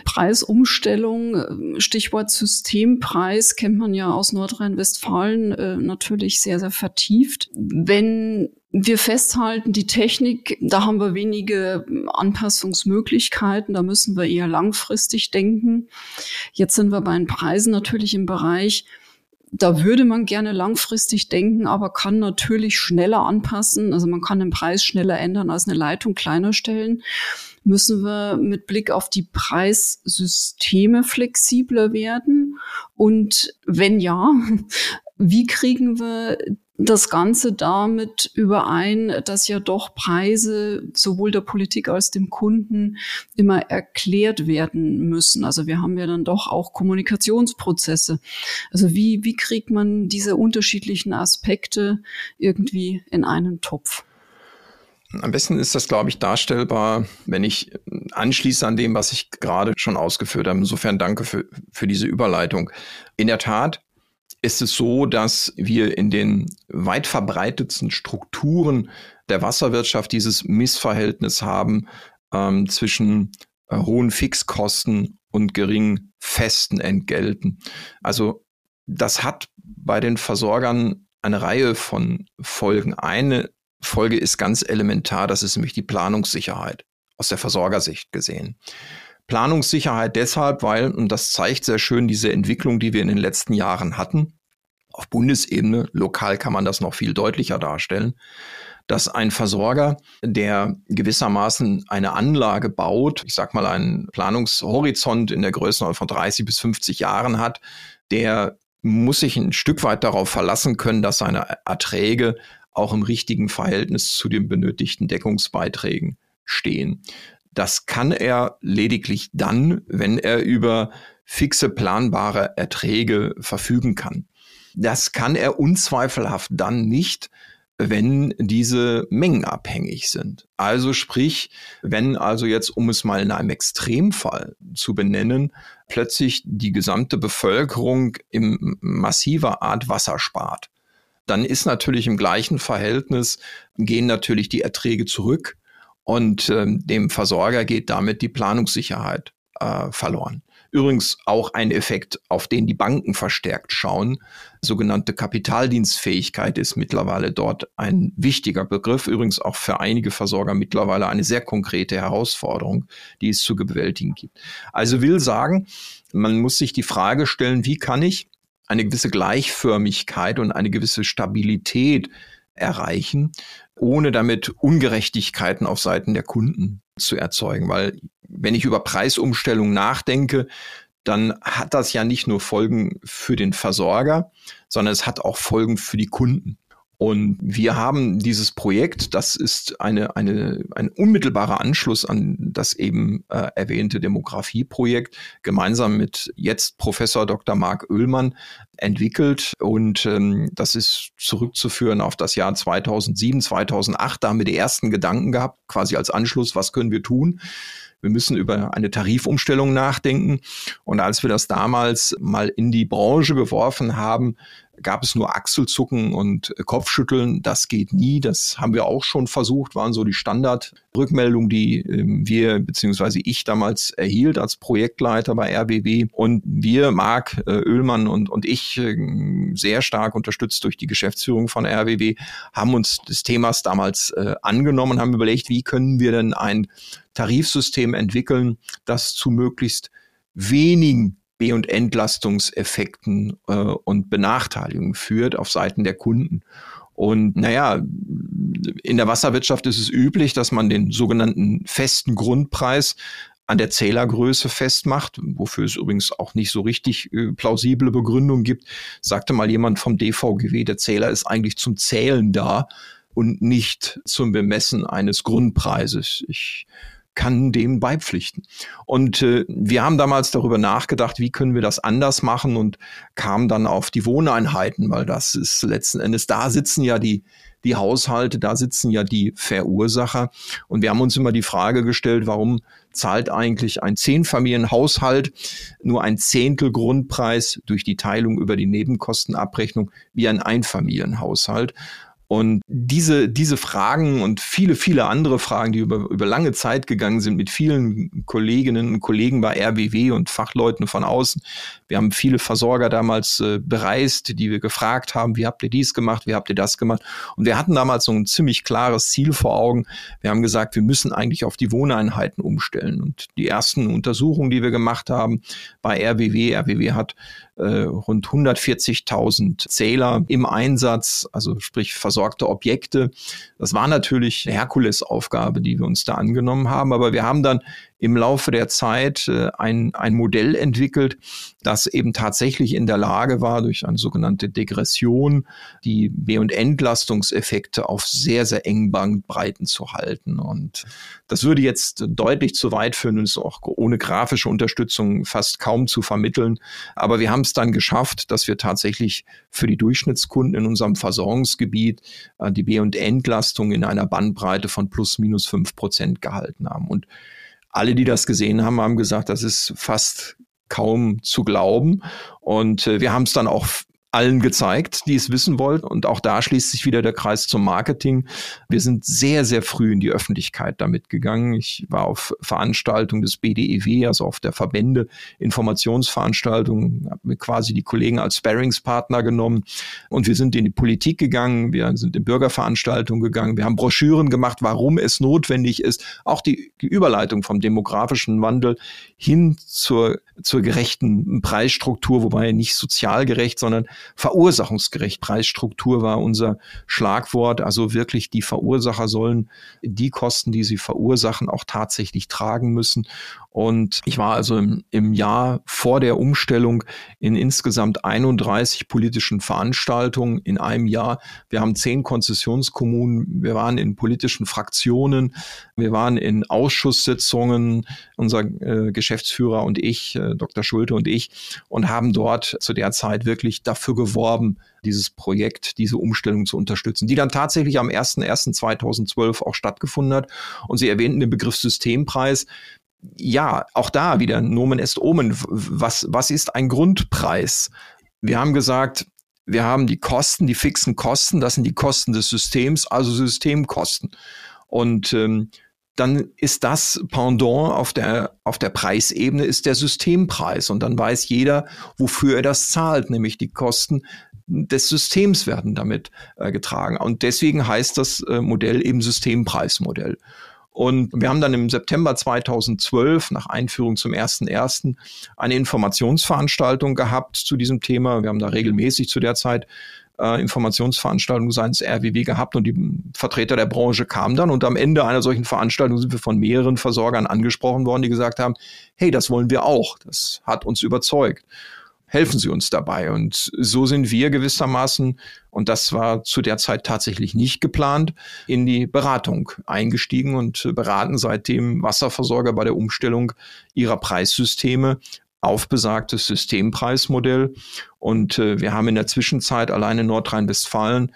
Speaker 1: Preisumstellung, Stichwort Systempreis, kennt man ja aus Nordrhein-Westfalen natürlich sehr, sehr vertieft. Wenn wir festhalten, die Technik, da haben wir wenige Anpassungsmöglichkeiten, da müssen wir eher langfristig denken. Jetzt sind wir bei den Preisen natürlich im Bereich, da würde man gerne langfristig denken, aber kann natürlich schneller anpassen. Also man kann den Preis schneller ändern als eine Leitung kleiner stellen. Müssen wir mit Blick auf die Preissysteme flexibler werden? Und wenn ja, wie kriegen wir das Ganze damit überein, dass ja doch Preise sowohl der Politik als dem Kunden immer erklärt werden müssen? Also wir haben ja dann doch auch Kommunikationsprozesse. Also wie kriegt man diese unterschiedlichen Aspekte irgendwie in einen Topf?
Speaker 3: Am besten ist das, glaube ich, darstellbar, wenn ich anschließe an dem, was ich gerade schon ausgeführt habe. Insofern danke für diese Überleitung. In der Tat ist es so, dass wir in den weit verbreitetsten Strukturen der Wasserwirtschaft dieses Missverhältnis haben zwischen hohen Fixkosten und geringen festen Entgelten. Also das hat bei den Versorgern eine Reihe von Folgen. Eine Folge ist ganz elementar, das ist nämlich die Planungssicherheit aus der Versorgersicht gesehen. Planungssicherheit deshalb, weil, und das zeigt sehr schön diese Entwicklung, die wir in den letzten Jahren hatten, auf Bundesebene, lokal kann man das noch viel deutlicher darstellen, dass ein Versorger, der gewissermaßen eine Anlage baut, ich sag mal einen Planungshorizont in der Größenordnung von 30 bis 50 Jahren hat, der muss sich ein Stück weit darauf verlassen können, dass seine Erträge auch im richtigen Verhältnis zu den benötigten Deckungsbeiträgen stehen. Das kann er lediglich dann, wenn er über fixe, planbare Erträge verfügen kann. Das kann er unzweifelhaft dann nicht, wenn diese mengenabhängig sind. Also sprich, wenn also jetzt, um es mal in einem Extremfall zu benennen, plötzlich die gesamte Bevölkerung in massiver Art Wasser spart. Dann ist natürlich im gleichen Verhältnis, gehen natürlich die Erträge zurück und dem Versorger geht damit die Planungssicherheit verloren. Übrigens auch ein Effekt, auf den die Banken verstärkt schauen. Sogenannte Kapitaldienstfähigkeit ist mittlerweile dort ein wichtiger Begriff. Übrigens auch für einige Versorger mittlerweile eine sehr konkrete Herausforderung, die es zu bewältigen gibt. Also will sagen, man muss sich die Frage stellen, wie kann ich eine gewisse Gleichförmigkeit und eine gewisse Stabilität erreichen, ohne damit Ungerechtigkeiten auf Seiten der Kunden zu erzeugen. Weil wenn ich über Preisumstellung nachdenke, dann hat das ja nicht nur Folgen für den Versorger, sondern es hat auch Folgen für die Kunden. Und wir haben dieses Projekt, das ist ein unmittelbarer Anschluss an das eben erwähnte Demografieprojekt, gemeinsam mit jetzt Professor Dr. Marc Oehlmann entwickelt. Und das ist zurückzuführen auf das Jahr 2007, 2008. Da haben wir die ersten Gedanken gehabt, quasi als Anschluss, was können wir tun? Wir müssen über eine Tarifumstellung nachdenken. Und als wir das damals mal in die Branche geworfen haben, gab es nur Achselzucken und Kopfschütteln. Das geht nie. Das haben wir auch schon versucht, waren so die Standardrückmeldungen, die wir bzw. ich damals erhielt als Projektleiter bei RWW. Und wir, Marc Oehlmann und ich, sehr stark unterstützt durch die Geschäftsführung von RWW, haben uns des Themas damals angenommen und haben überlegt, wie können wir denn ein Tarifsystem entwickeln, das zu möglichst wenigen B- und Entlastungseffekten und Benachteiligungen führt auf Seiten der Kunden. Und in der Wasserwirtschaft ist es üblich, dass man den sogenannten festen Grundpreis an der Zählergröße festmacht, wofür es übrigens auch nicht so richtig plausible Begründung gibt. Sagte mal jemand vom DVGW, der Zähler ist eigentlich zum Zählen da und nicht zum Bemessen eines Grundpreises. Ich kann dem beipflichten. Und wir haben damals darüber nachgedacht, wie können wir das anders machen und kamen dann auf die Wohneinheiten, weil das ist letzten Endes, da sitzen ja die Haushalte, da sitzen ja die Verursacher. Und wir haben uns immer die Frage gestellt, warum zahlt eigentlich ein 10-Familien-Haushalt nur ein Zehntel Grundpreis durch die Teilung über die Nebenkostenabrechnung wie ein Einfamilienhaushalt? Und diese Fragen und viele, viele andere Fragen, die über lange Zeit gegangen sind mit vielen Kolleginnen und Kollegen bei RWW und Fachleuten von außen. Wir haben viele Versorger damals bereist, die wir gefragt haben, wie habt ihr dies gemacht, wie habt ihr das gemacht? Und wir hatten damals so ein ziemlich klares Ziel vor Augen. Wir haben gesagt, wir müssen eigentlich auf die Wohneinheiten umstellen. Und die ersten Untersuchungen, die wir gemacht haben bei RWW hat rund 140.000 Zähler im Einsatz, also sprich versorgte Objekte. Das war natürlich eine Herkulesaufgabe, die wir uns da angenommen haben, aber wir haben dann im Laufe der Zeit ein Modell entwickelt, das eben tatsächlich in der Lage war, durch eine sogenannte Degression die B- und Entlastungseffekte auf sehr, sehr engen Bandbreiten zu halten. Und das würde jetzt deutlich zu weit führen und ist auch ohne grafische Unterstützung fast kaum zu vermitteln. Aber wir haben es dann geschafft, dass wir tatsächlich für die Durchschnittskunden in unserem Versorgungsgebiet die B- und Entlastung in einer Bandbreite von plus minus 5% gehalten haben. Und alle, die das gesehen haben, haben gesagt, das ist fast kaum zu glauben. Und wir haben es dann auch allen gezeigt, die es wissen wollten. Und auch da schließt sich wieder der Kreis zum Marketing. Wir sind sehr, sehr früh in die Öffentlichkeit damit gegangen. Ich war auf Veranstaltungen des BDEW, also auf der Verbände Informationsveranstaltungen, habe mir quasi die Kollegen als Sparringspartner genommen. Und wir sind in die Politik gegangen, wir sind in Bürgerveranstaltungen gegangen, wir haben Broschüren gemacht, warum es notwendig ist, auch die Überleitung vom demografischen Wandel hin zur gerechten Preisstruktur, wobei nicht sozial gerecht, sondern verursachungsgerecht. Preisstruktur war unser Schlagwort. Also wirklich die Verursacher sollen die Kosten, die sie verursachen, auch tatsächlich tragen müssen. Und ich war also im Jahr vor der Umstellung in insgesamt 31 politischen Veranstaltungen in einem Jahr. Wir haben 10 Konzessionskommunen, wir waren in politischen Fraktionen, wir waren in Ausschusssitzungen, unser Geschäftsführer und ich, Dr. Schulte und ich, und haben dort zu der Zeit wirklich dafür geworben, dieses Projekt, diese Umstellung zu unterstützen, die dann tatsächlich am 01.01.2012 auch stattgefunden hat. Und Sie erwähnten den Begriff Systempreis. ja, auch da wieder Nomen est Omen. Was ist ein Grundpreis? Wir haben gesagt, wir haben die Kosten, die fixen Kosten, das sind die Kosten des Systems, also Systemkosten. Und dann ist das Pendant auf der Preisebene ist der Systempreis. Und dann weiß jeder, wofür er das zahlt, nämlich die Kosten des Systems werden damit getragen. Und deswegen heißt das Modell eben Systempreismodell. Und wir haben dann im September 2012 nach Einführung zum 1.1. eine Informationsveranstaltung gehabt zu diesem Thema. Wir haben da regelmäßig zu der Zeit Informationsveranstaltungen seitens RWW gehabt und die Vertreter der Branche kamen dann. Und am Ende einer solchen Veranstaltung sind wir von mehreren Versorgern angesprochen worden, die gesagt haben, hey, das wollen wir auch. Das hat uns überzeugt. Helfen Sie uns dabei. Und so sind wir gewissermaßen, und das war zu der Zeit tatsächlich nicht geplant, in die Beratung eingestiegen und beraten seitdem Wasserversorger bei der Umstellung ihrer Preissysteme auf besagtes Systempreismodell. Und wir haben in der Zwischenzeit allein in Nordrhein-Westfalen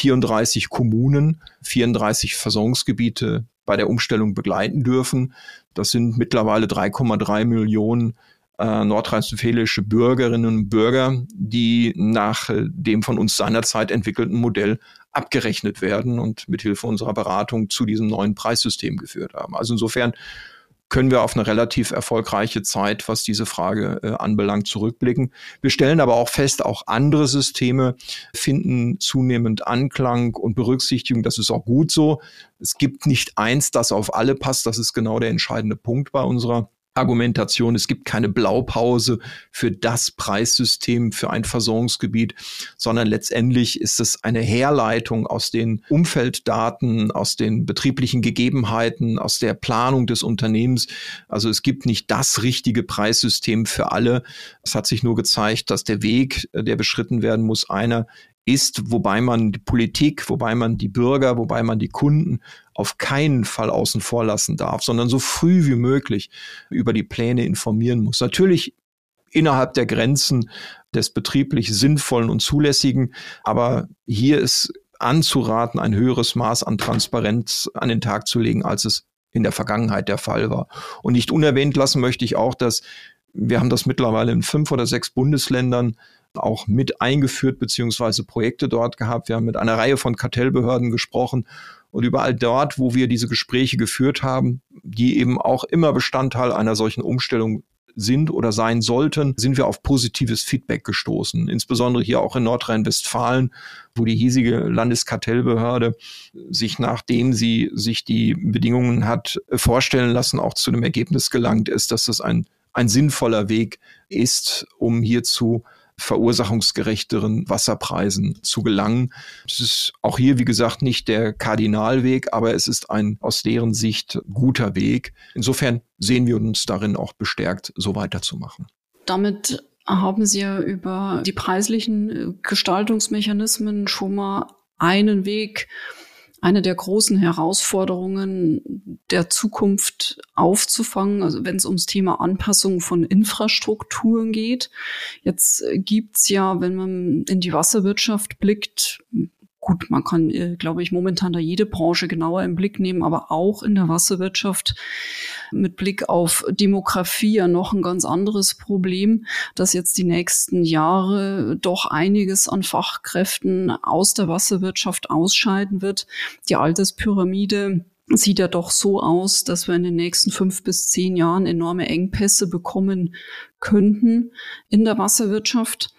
Speaker 3: 34 Kommunen, 34 Versorgungsgebiete bei der Umstellung begleiten dürfen. Das sind mittlerweile 3,3 Millionen nordrhein-westfälische Bürgerinnen und Bürger, die nach dem von uns seinerzeit entwickelten Modell abgerechnet werden und mithilfe unserer Beratung zu diesem neuen Preissystem geführt haben. Also insofern können wir auf eine relativ erfolgreiche Zeit, was diese Frage anbelangt, zurückblicken. Wir stellen aber auch fest, auch andere Systeme finden zunehmend Anklang und Berücksichtigung. Das ist auch gut so. Es gibt nicht eins, das auf alle passt. Das ist genau der entscheidende Punkt bei unserer Argumentation. Es gibt keine Blaupause für das Preissystem für ein Versorgungsgebiet, sondern letztendlich ist es eine Herleitung aus den Umfelddaten, aus den betrieblichen Gegebenheiten, aus der Planung des Unternehmens. Also es gibt nicht das richtige Preissystem für alle. Es hat sich nur gezeigt, dass der Weg, der beschritten werden muss, einer ist, wobei man die Politik, wobei man die Bürger, wobei man die Kunden auf keinen Fall außen vor lassen darf, sondern so früh wie möglich über die Pläne informieren muss. Natürlich innerhalb der Grenzen des betrieblich Sinnvollen und Zulässigen, aber hier ist anzuraten, ein höheres Maß an Transparenz an den Tag zu legen, als es in der Vergangenheit der Fall war. Und nicht unerwähnt lassen möchte ich auch, dass wir haben das mittlerweile in 5 oder 6 Bundesländern auch mit eingeführt, beziehungsweise Projekte dort gehabt. Wir haben mit einer Reihe von Kartellbehörden gesprochen und überall dort, wo wir diese Gespräche geführt haben, die eben auch immer Bestandteil einer solchen Umstellung sind oder sein sollten, sind wir auf positives Feedback gestoßen. Insbesondere hier auch in Nordrhein-Westfalen, wo die hiesige Landeskartellbehörde sich, nachdem sie sich die Bedingungen hat vorstellen lassen, auch zu dem Ergebnis gelangt ist, dass das ein sinnvoller Weg ist, um hier zu verursachungsgerechteren Wasserpreisen zu gelangen. Es ist auch hier, wie gesagt, nicht der Kardinalweg, aber es ist ein aus deren Sicht guter Weg. Insofern sehen wir uns darin auch bestärkt, so weiterzumachen.
Speaker 1: Damit haben Sie ja über die preislichen Gestaltungsmechanismen schon mal einen Weg, eine der großen Herausforderungen der Zukunft aufzufangen, also wenn es ums Thema Anpassung von Infrastrukturen geht. Jetzt gibt's ja, wenn man in die Wasserwirtschaft blickt, gut, man kann, glaube ich, momentan da jede Branche genauer im Blick nehmen, aber auch in der Wasserwirtschaft mit Blick auf Demografie ja noch ein ganz anderes Problem, dass jetzt die nächsten Jahre doch einiges an Fachkräften aus der Wasserwirtschaft ausscheiden wird. Die Alterspyramide sieht ja doch so aus, dass wir in den nächsten 5 bis 10 Jahren enorme Engpässe bekommen könnten in der Wasserwirtschaft.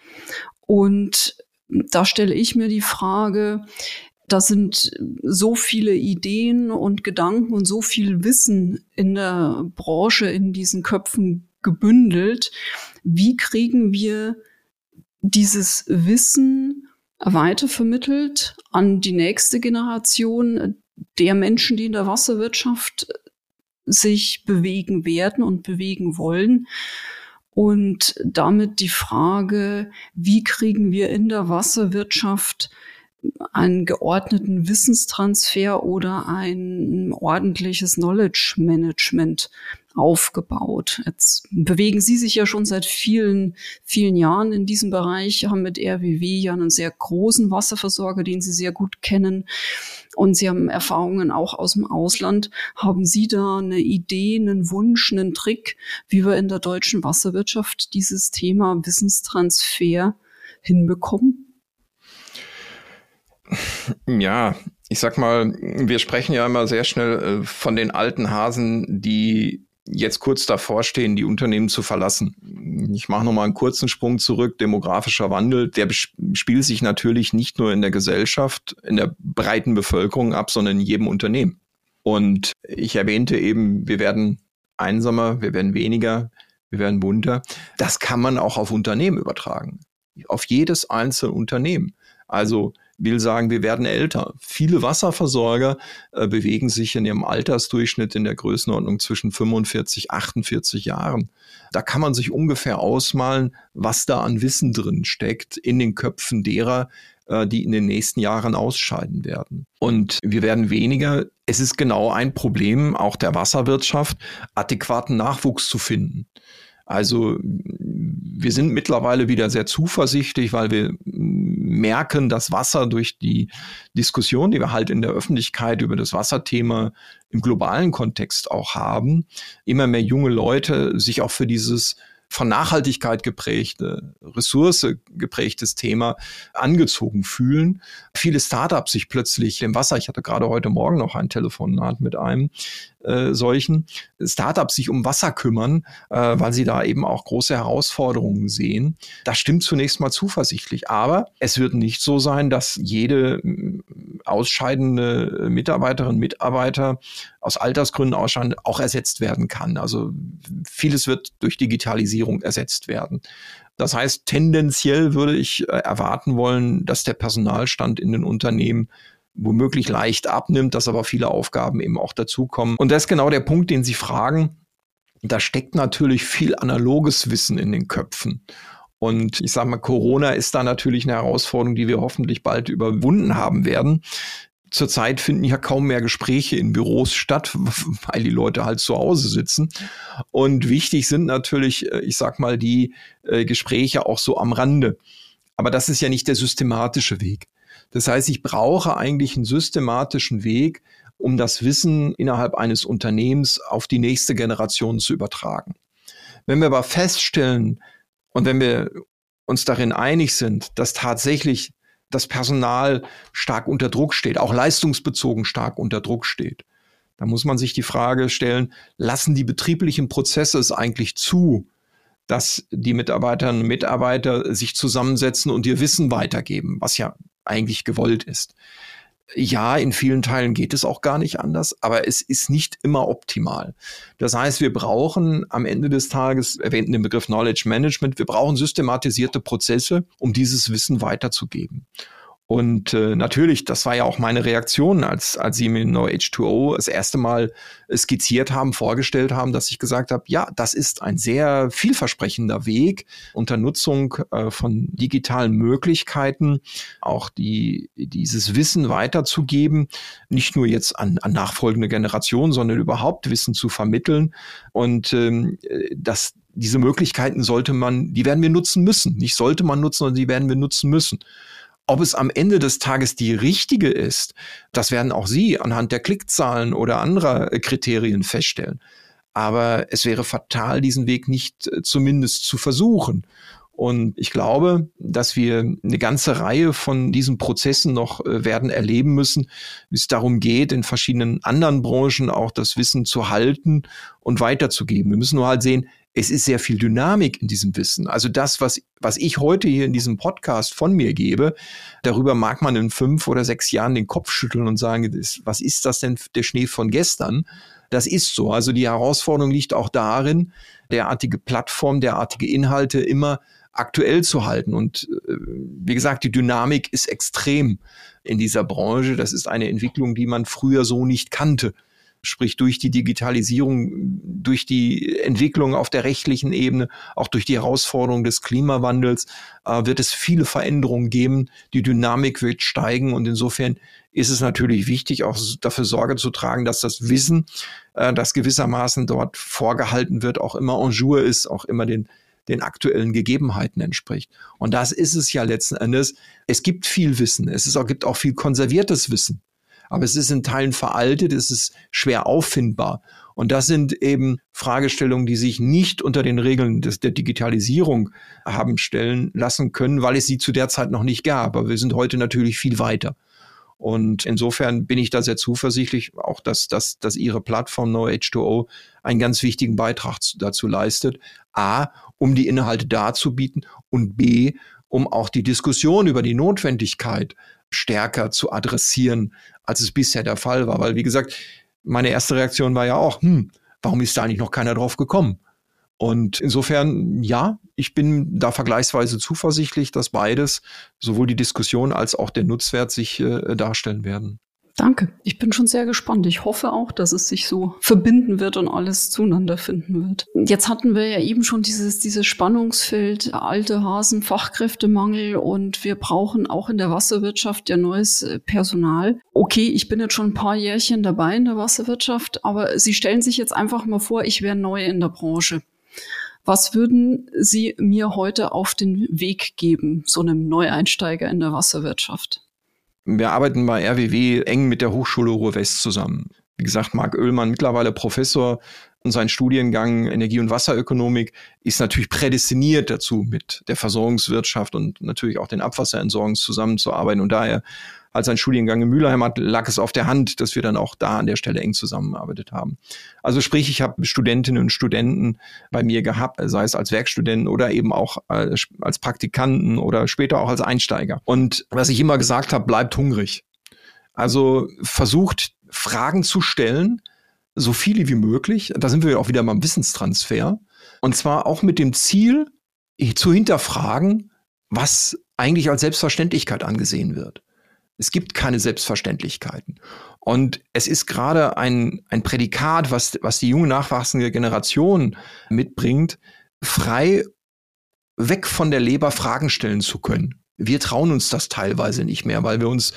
Speaker 1: Und da stelle ich mir die Frage, da sind so viele Ideen und Gedanken und so viel Wissen in der Branche, in diesen Köpfen gebündelt. Wie kriegen wir dieses Wissen weitervermittelt an die nächste Generation der Menschen, die in der Wasserwirtschaft sich bewegen werden und bewegen wollen? Und damit die Frage, wie kriegen wir in der Wasserwirtschaft einen geordneten Wissenstransfer oder ein ordentliches Knowledge Management aufgebaut. Jetzt bewegen Sie sich ja schon seit vielen, vielen Jahren in diesem Bereich, haben mit RWW ja einen sehr großen Wasserversorger, den Sie sehr gut kennen. Und Sie haben Erfahrungen auch aus dem Ausland. Haben Sie da eine Idee, einen Wunsch, einen Trick, wie wir in der deutschen Wasserwirtschaft dieses Thema Wissenstransfer hinbekommen?
Speaker 3: Ja, ich sag mal, wir sprechen ja immer sehr schnell von den alten Hasen, die jetzt kurz davor stehen, die Unternehmen zu verlassen. Ich mache nochmal einen kurzen Sprung zurück. Demografischer Wandel, der spielt sich natürlich nicht nur in der Gesellschaft, in der breiten Bevölkerung ab, sondern in jedem Unternehmen. Und ich erwähnte eben, wir werden einsamer, wir werden weniger, wir werden bunter. Das kann man auch auf Unternehmen übertragen. Auf jedes einzelne Unternehmen. Also will sagen, wir werden älter. Viele Wasserversorger bewegen sich in ihrem Altersdurchschnitt in der Größenordnung zwischen 45, 48 Jahren. Da kann man sich ungefähr ausmalen, was da an Wissen drin steckt in den Köpfen derer, die in den nächsten Jahren ausscheiden werden. Und wir werden weniger. Es ist genau ein Problem auch der Wasserwirtschaft, adäquaten Nachwuchs zu finden. Also wir sind mittlerweile wieder sehr zuversichtlich, weil wir merken, dass Wasser durch die Diskussion, die wir halt in der Öffentlichkeit über das Wasserthema im globalen Kontext auch haben, immer mehr junge Leute sich auch für dieses von Nachhaltigkeit geprägte, Ressource geprägtes Thema angezogen fühlen. Viele Startups sich plötzlich im Wasser, ich hatte gerade heute Morgen noch ein Telefonat mit einem solchen Startups sich um Wasser kümmern, weil sie da eben auch große Herausforderungen sehen. Das stimmt zunächst mal zuversichtlich, aber es wird nicht so sein, dass jede ausscheidende Mitarbeiterin, Mitarbeiter aus Altersgründen ausscheiden, auch ersetzt werden kann. Also vieles wird durch Digitalisierung ersetzt werden. Das heißt, tendenziell würde ich erwarten wollen, dass der Personalstand in den Unternehmen womöglich leicht abnimmt, dass aber viele Aufgaben eben auch dazukommen. Und das ist genau der Punkt, den Sie fragen. Da steckt natürlich viel analoges Wissen in den Köpfen. Und ich sage mal, Corona ist da natürlich eine Herausforderung, die wir hoffentlich bald überwunden haben werden. Zurzeit finden ja kaum mehr Gespräche in Büros statt, weil die Leute halt zu Hause sitzen. Und wichtig sind natürlich, ich sag mal, die Gespräche auch so am Rande. Aber das ist ja nicht der systematische Weg. Das heißt, ich brauche eigentlich einen systematischen Weg, um das Wissen innerhalb eines Unternehmens auf die nächste Generation zu übertragen. Wenn wir aber feststellen und wenn wir uns darin einig sind, dass tatsächlich das Personal stark unter Druck steht, auch leistungsbezogen stark unter Druck steht, dann muss man sich die Frage stellen, lassen die betrieblichen Prozesse es eigentlich zu, dass die Mitarbeiterinnen und Mitarbeiter sich zusammensetzen und ihr Wissen weitergeben, was ja eigentlich gewollt ist. Ja, in vielen Teilen geht es auch gar nicht anders, aber es ist nicht immer optimal. Das heißt, wir brauchen am Ende des Tages, erwähnten den Begriff Knowledge Management, wir brauchen systematisierte Prozesse, um dieses Wissen weiterzugeben. Und natürlich, das war ja auch meine Reaktion, als Sie mir No H2O das erste Mal skizziert haben, vorgestellt haben, dass ich gesagt habe, ja, das ist ein sehr vielversprechender Weg unter Nutzung von digitalen Möglichkeiten, auch dieses Wissen weiterzugeben, nicht nur jetzt an nachfolgende Generationen, sondern überhaupt Wissen zu vermitteln. Und diese Möglichkeiten die werden wir nutzen müssen. Nicht sollte man nutzen, sondern die werden wir nutzen müssen. Ob es am Ende des Tages die richtige ist, das werden auch Sie anhand der Klickzahlen oder anderer Kriterien feststellen. Aber es wäre fatal, diesen Weg nicht zumindest zu versuchen. Und ich glaube, dass wir eine ganze Reihe von diesen Prozessen noch werden erleben müssen, wie es darum geht, in verschiedenen anderen Branchen auch das Wissen zu halten und weiterzugeben. Wir müssen nur halt sehen, es ist sehr viel Dynamik in diesem Wissen. Also das, was ich heute hier in diesem Podcast von mir gebe, darüber mag man in 5 oder 6 Jahren den Kopf schütteln und sagen, was ist das denn der Schnee von gestern? Das ist so. Also die Herausforderung liegt auch darin, derartige Plattformen, derartige Inhalte immer aktuell zu halten. Und wie gesagt, die Dynamik ist extrem in dieser Branche. Das ist eine Entwicklung, die man früher so nicht kannte. sprich durch die Digitalisierung, durch die Entwicklung auf der rechtlichen Ebene, auch durch die Herausforderung des Klimawandels, wird es viele Veränderungen geben. Die Dynamik wird steigen und insofern ist es natürlich wichtig, auch dafür Sorge zu tragen, dass das Wissen, das gewissermaßen dort vorgehalten wird, auch immer en jour ist, auch immer den aktuellen Gegebenheiten entspricht. Und das ist es ja letzten Endes. Es gibt viel Wissen, gibt auch viel konserviertes Wissen, aber es ist in Teilen veraltet, es ist schwer auffindbar. Und das sind eben Fragestellungen, die sich nicht unter den Regeln der Digitalisierung haben stellen lassen können, weil es sie zu der Zeit noch nicht gab. Aber wir sind heute natürlich viel weiter. Und insofern bin ich da sehr zuversichtlich, auch dass Ihre Plattform KnowH2O einen ganz wichtigen Beitrag dazu leistet. A, um die Inhalte darzubieten und B, um auch die Diskussion über die Notwendigkeit stärker zu adressieren, als es bisher der Fall war. Weil, wie gesagt, meine erste Reaktion war ja auch, warum ist da eigentlich noch keiner drauf gekommen? Und insofern, ja, ich bin da vergleichsweise zuversichtlich, dass beides, sowohl die Diskussion als auch der Nutzwert sich darstellen werden.
Speaker 1: Danke. Ich bin schon sehr gespannt. Ich hoffe auch, dass es sich so verbinden wird und alles zueinander finden wird. Jetzt hatten wir ja eben schon dieses Spannungsfeld, alte Hasen, Fachkräftemangel und wir brauchen auch in der Wasserwirtschaft ja neues Personal. Okay, ich bin jetzt schon ein paar Jährchen dabei in der Wasserwirtschaft, aber Sie stellen sich jetzt einfach mal vor, ich wäre neu in der Branche. Was würden Sie mir heute auf den Weg geben, so einem Neueinsteiger in der Wasserwirtschaft?
Speaker 3: Wir arbeiten bei RWW eng mit der Hochschule Ruhr-West zusammen. Wie gesagt, Marc Oehlmann, mittlerweile Professor, und sein Studiengang Energie- und Wasserökonomik ist natürlich prädestiniert dazu, mit der Versorgungswirtschaft und natürlich auch den Abwasserentsorgungs zusammenzuarbeiten. Und daher, als ein Studiengang in Mülheim hat, lag es auf der Hand, dass wir dann auch da an der Stelle eng zusammengearbeitet haben. Also sprich, ich habe Studentinnen und Studenten bei mir gehabt, sei es als Werkstudenten oder eben auch als Praktikanten oder später auch als Einsteiger. Und was ich immer gesagt habe, bleibt hungrig. Also versucht, Fragen zu stellen, so viele wie möglich. Da sind wir auch wieder beim Wissenstransfer. Und zwar auch mit dem Ziel, zu hinterfragen, was eigentlich als Selbstverständlichkeit angesehen wird. Es gibt keine Selbstverständlichkeiten. Und es ist gerade ein Prädikat, was die junge nachwachsende Generation mitbringt, frei weg von der Leber Fragen stellen zu können. Wir trauen uns das teilweise nicht mehr, weil wir uns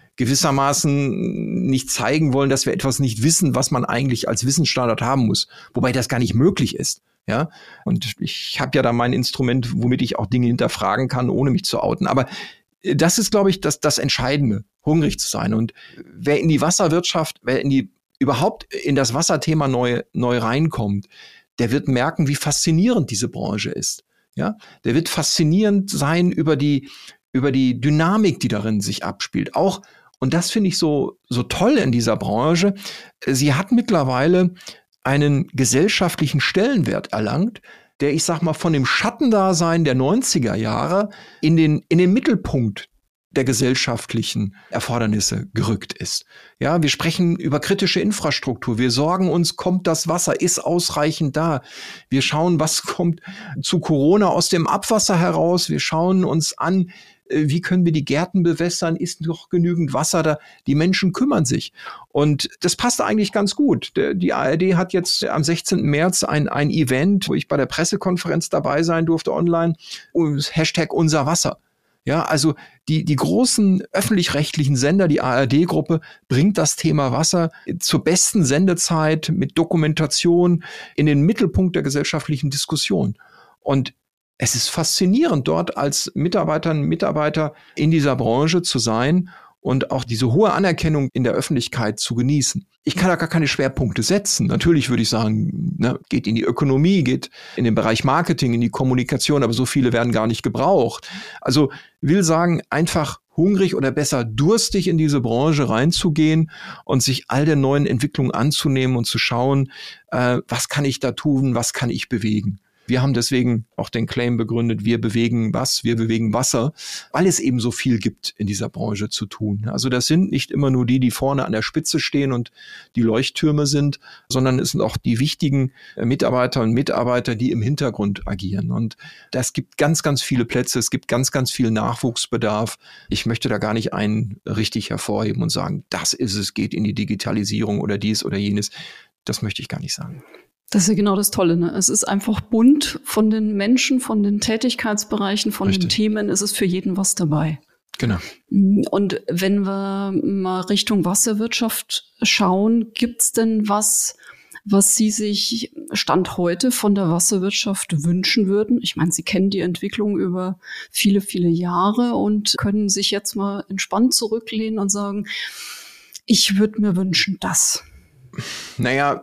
Speaker 3: gewissermaßen nicht zeigen wollen, dass wir etwas nicht wissen, was man eigentlich als Wissensstandard haben muss. Wobei das gar nicht möglich ist. Ja? Und ich habe ja da mein Instrument, womit ich auch Dinge hinterfragen kann, ohne mich zu outen. Aber das ist, glaube ich, das Entscheidende, hungrig zu sein. Und wer in die Wasserwirtschaft, überhaupt in das Wasserthema neu reinkommt, der wird merken, wie faszinierend diese Branche ist. Ja? Der wird faszinierend sein über die Dynamik, die darin sich abspielt. Auch, und das finde ich so toll in dieser Branche, sie hat mittlerweile einen gesellschaftlichen Stellenwert erlangt, der, ich sag mal, von dem Schattendasein der 90er Jahre in den Mittelpunkt der gesellschaftlichen Erfordernisse gerückt ist. Ja, wir sprechen über kritische Infrastruktur. Wir sorgen uns, kommt das Wasser, ist ausreichend da. Wir schauen, was kommt zu Corona aus dem Abwasser heraus. Wir schauen uns an, wie können wir die Gärten bewässern? Ist noch genügend Wasser da? Die Menschen kümmern sich. Und das passt eigentlich ganz gut. Die ARD hat jetzt am 16. März ein Event, wo ich bei der Pressekonferenz dabei sein durfte online, Hashtag unser Wasser. Ja, also die großen öffentlich-rechtlichen Sender, die ARD-Gruppe, bringt das Thema Wasser zur besten Sendezeit mit Dokumentation in den Mittelpunkt der gesellschaftlichen Diskussion. Und es ist faszinierend, dort als Mitarbeiter in dieser Branche zu sein und auch diese hohe Anerkennung in der Öffentlichkeit zu genießen. Ich kann da gar keine Schwerpunkte setzen. Natürlich würde ich sagen, geht in die Ökonomie, geht in den Bereich Marketing, in die Kommunikation, aber so viele werden gar nicht gebraucht. Also will sagen, einfach hungrig oder besser durstig in diese Branche reinzugehen und sich all der neuen Entwicklungen anzunehmen und zu schauen, was kann ich da tun, was kann ich bewegen. Wir haben deswegen auch den Claim begründet, wir bewegen Wasser, weil es eben so viel gibt in dieser Branche zu tun. Also das sind nicht immer nur die vorne an der Spitze stehen und die Leuchttürme sind, sondern es sind auch die wichtigen Mitarbeiter und Mitarbeiter, die im Hintergrund agieren. Und das gibt ganz, ganz viele Plätze, es gibt ganz, ganz viel Nachwuchsbedarf. Ich möchte da gar nicht einen richtig hervorheben und sagen, das ist es, geht in die Digitalisierung oder dies oder jenes. Das möchte ich gar nicht sagen.
Speaker 1: Das ist ja genau das Tolle, ne? Es ist einfach bunt von den Menschen, von den Tätigkeitsbereichen, von den Themen, ist es für jeden was dabei.
Speaker 3: Genau.
Speaker 1: Und wenn wir mal Richtung Wasserwirtschaft schauen, gibt's denn was Sie sich Stand heute von der Wasserwirtschaft wünschen würden? Ich meine, Sie kennen die Entwicklung über viele, viele Jahre und können sich jetzt mal entspannt zurücklehnen und sagen, ich würde mir wünschen, das.
Speaker 3: Naja,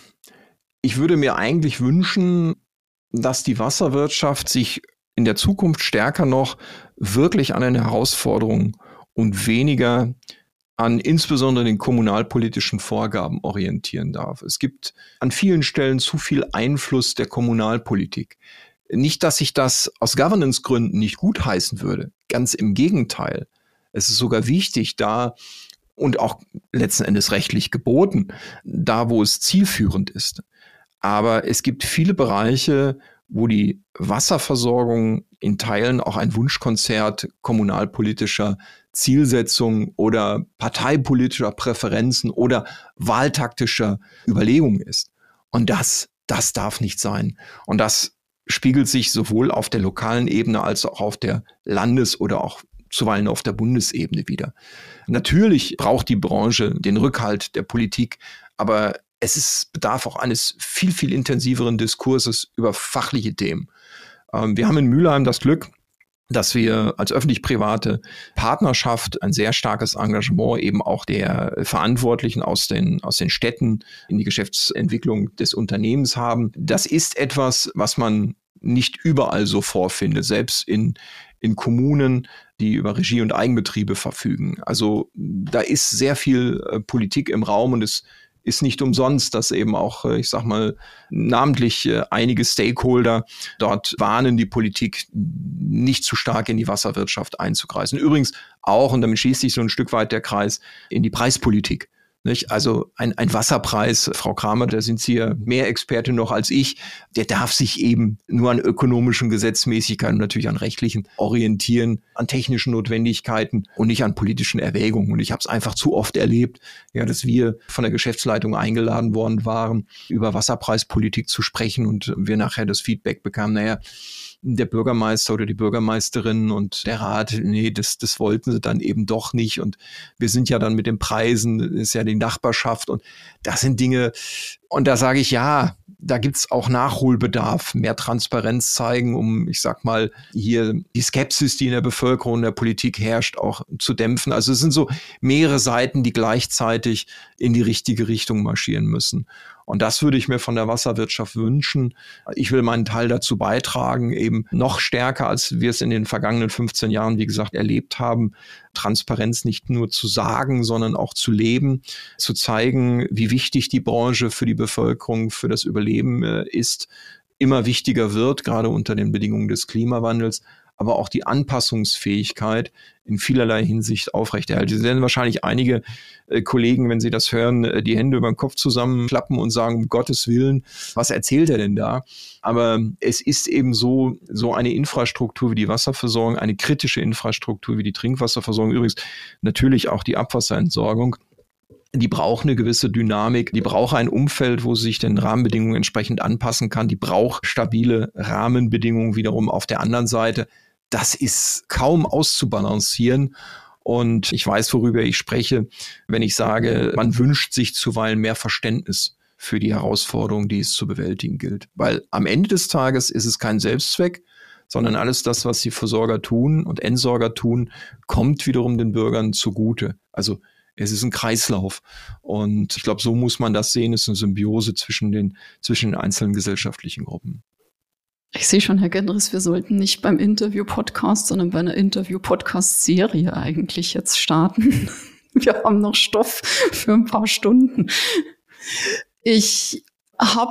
Speaker 3: ich würde mir eigentlich wünschen, dass die Wasserwirtschaft sich in der Zukunft stärker noch wirklich an den Herausforderungen und weniger an insbesondere den kommunalpolitischen Vorgaben orientieren darf. Es gibt an vielen Stellen zu viel Einfluss der Kommunalpolitik. Nicht, dass ich das aus Governance-Gründen nicht gutheißen würde. Ganz im Gegenteil. Es ist sogar wichtig, da und auch letzten Endes rechtlich geboten, da wo es zielführend ist. Aber es gibt viele Bereiche, wo die Wasserversorgung in Teilen auch ein Wunschkonzert kommunalpolitischer Zielsetzungen oder parteipolitischer Präferenzen oder wahltaktischer Überlegungen ist. Und das darf nicht sein. Und das spiegelt sich sowohl auf der lokalen Ebene als auch auf der Landes- oder auch zuweilen auf der Bundesebene wieder. Natürlich braucht die Branche den Rückhalt der Politik, aber es bedarf auch eines viel, viel intensiveren Diskurses über fachliche Themen. Wir haben in Mülheim das Glück, dass wir als öffentlich-private Partnerschaft ein sehr starkes Engagement eben auch der Verantwortlichen aus den Städten in die Geschäftsentwicklung des Unternehmens haben. Das ist etwas, was man nicht überall so vorfindet, selbst in Kommunen, die über Regie- und Eigenbetriebe verfügen. Also da ist sehr viel Politik im Raum und es ist nicht umsonst, dass eben auch, ich sag mal, namentlich einige Stakeholder dort warnen, die Politik nicht zu stark in die Wasserwirtschaft einzugreifen. Übrigens auch, und damit schließt sich so ein Stück weit der Kreis, in die Preispolitik. Nicht? Also ein Wasserpreis, Frau Kramer, da sind Sie ja mehr Expertin noch als ich, der darf sich eben nur an ökonomischen Gesetzmäßigkeiten und natürlich an rechtlichen orientieren, an technischen Notwendigkeiten und nicht an politischen Erwägungen. Und ich habe es einfach zu oft erlebt, ja, dass wir von der Geschäftsleitung eingeladen worden waren, über Wasserpreispolitik zu sprechen und wir nachher das Feedback bekamen, naja, der Bürgermeister oder die Bürgermeisterin und der Rat, nee, das wollten sie dann eben doch nicht. Und wir sind ja dann mit den Preisen, ist ja die Nachbarschaft und das sind Dinge, und da sage ich, ja, da gibt's auch Nachholbedarf, mehr Transparenz zeigen, um, ich sag mal, hier die Skepsis, die in der Bevölkerung und der Politik herrscht, auch zu dämpfen. Also es sind so mehrere Seiten, die gleichzeitig in die richtige Richtung marschieren müssen. Und das würde ich mir von der Wasserwirtschaft wünschen. Ich will meinen Teil dazu beitragen, eben noch stärker, als wir es in den vergangenen 15 Jahren, wie gesagt, erlebt haben, Transparenz nicht nur zu sagen, sondern auch zu leben, zu zeigen, wie wichtig die Branche für die Bevölkerung, für das Überleben ist, immer wichtiger wird, gerade unter den Bedingungen des Klimawandels, aber auch die Anpassungsfähigkeit in vielerlei Hinsicht aufrechterhalten. Sie werden wahrscheinlich einige Kollegen, wenn sie das hören, die Hände über den Kopf zusammenklappen und sagen, um Gottes Willen, was erzählt er denn da? Aber es ist eben so eine Infrastruktur wie die Wasserversorgung, eine kritische Infrastruktur wie die Trinkwasserversorgung, übrigens natürlich auch die Abwasserentsorgung. Die braucht eine gewisse Dynamik, die braucht ein Umfeld, wo sie sich den Rahmenbedingungen entsprechend anpassen kann, die braucht stabile Rahmenbedingungen wiederum auf der anderen Seite. Das ist kaum auszubalancieren und ich weiß, worüber ich spreche, wenn ich sage, man wünscht sich zuweilen mehr Verständnis für die Herausforderungen, die es zu bewältigen gilt. Weil am Ende des Tages ist es kein Selbstzweck, sondern alles das, was die Versorger tun und Entsorger tun, kommt wiederum den Bürgern zugute. Also es ist ein Kreislauf und ich glaube, so muss man das sehen, es ist eine Symbiose zwischen den einzelnen gesellschaftlichen Gruppen.
Speaker 1: Ich sehe schon, Herr Gendres, wir sollten nicht beim Interview-Podcast, sondern bei einer Interview-Podcast-Serie eigentlich jetzt starten. Wir haben noch Stoff für ein paar Stunden. Ich habe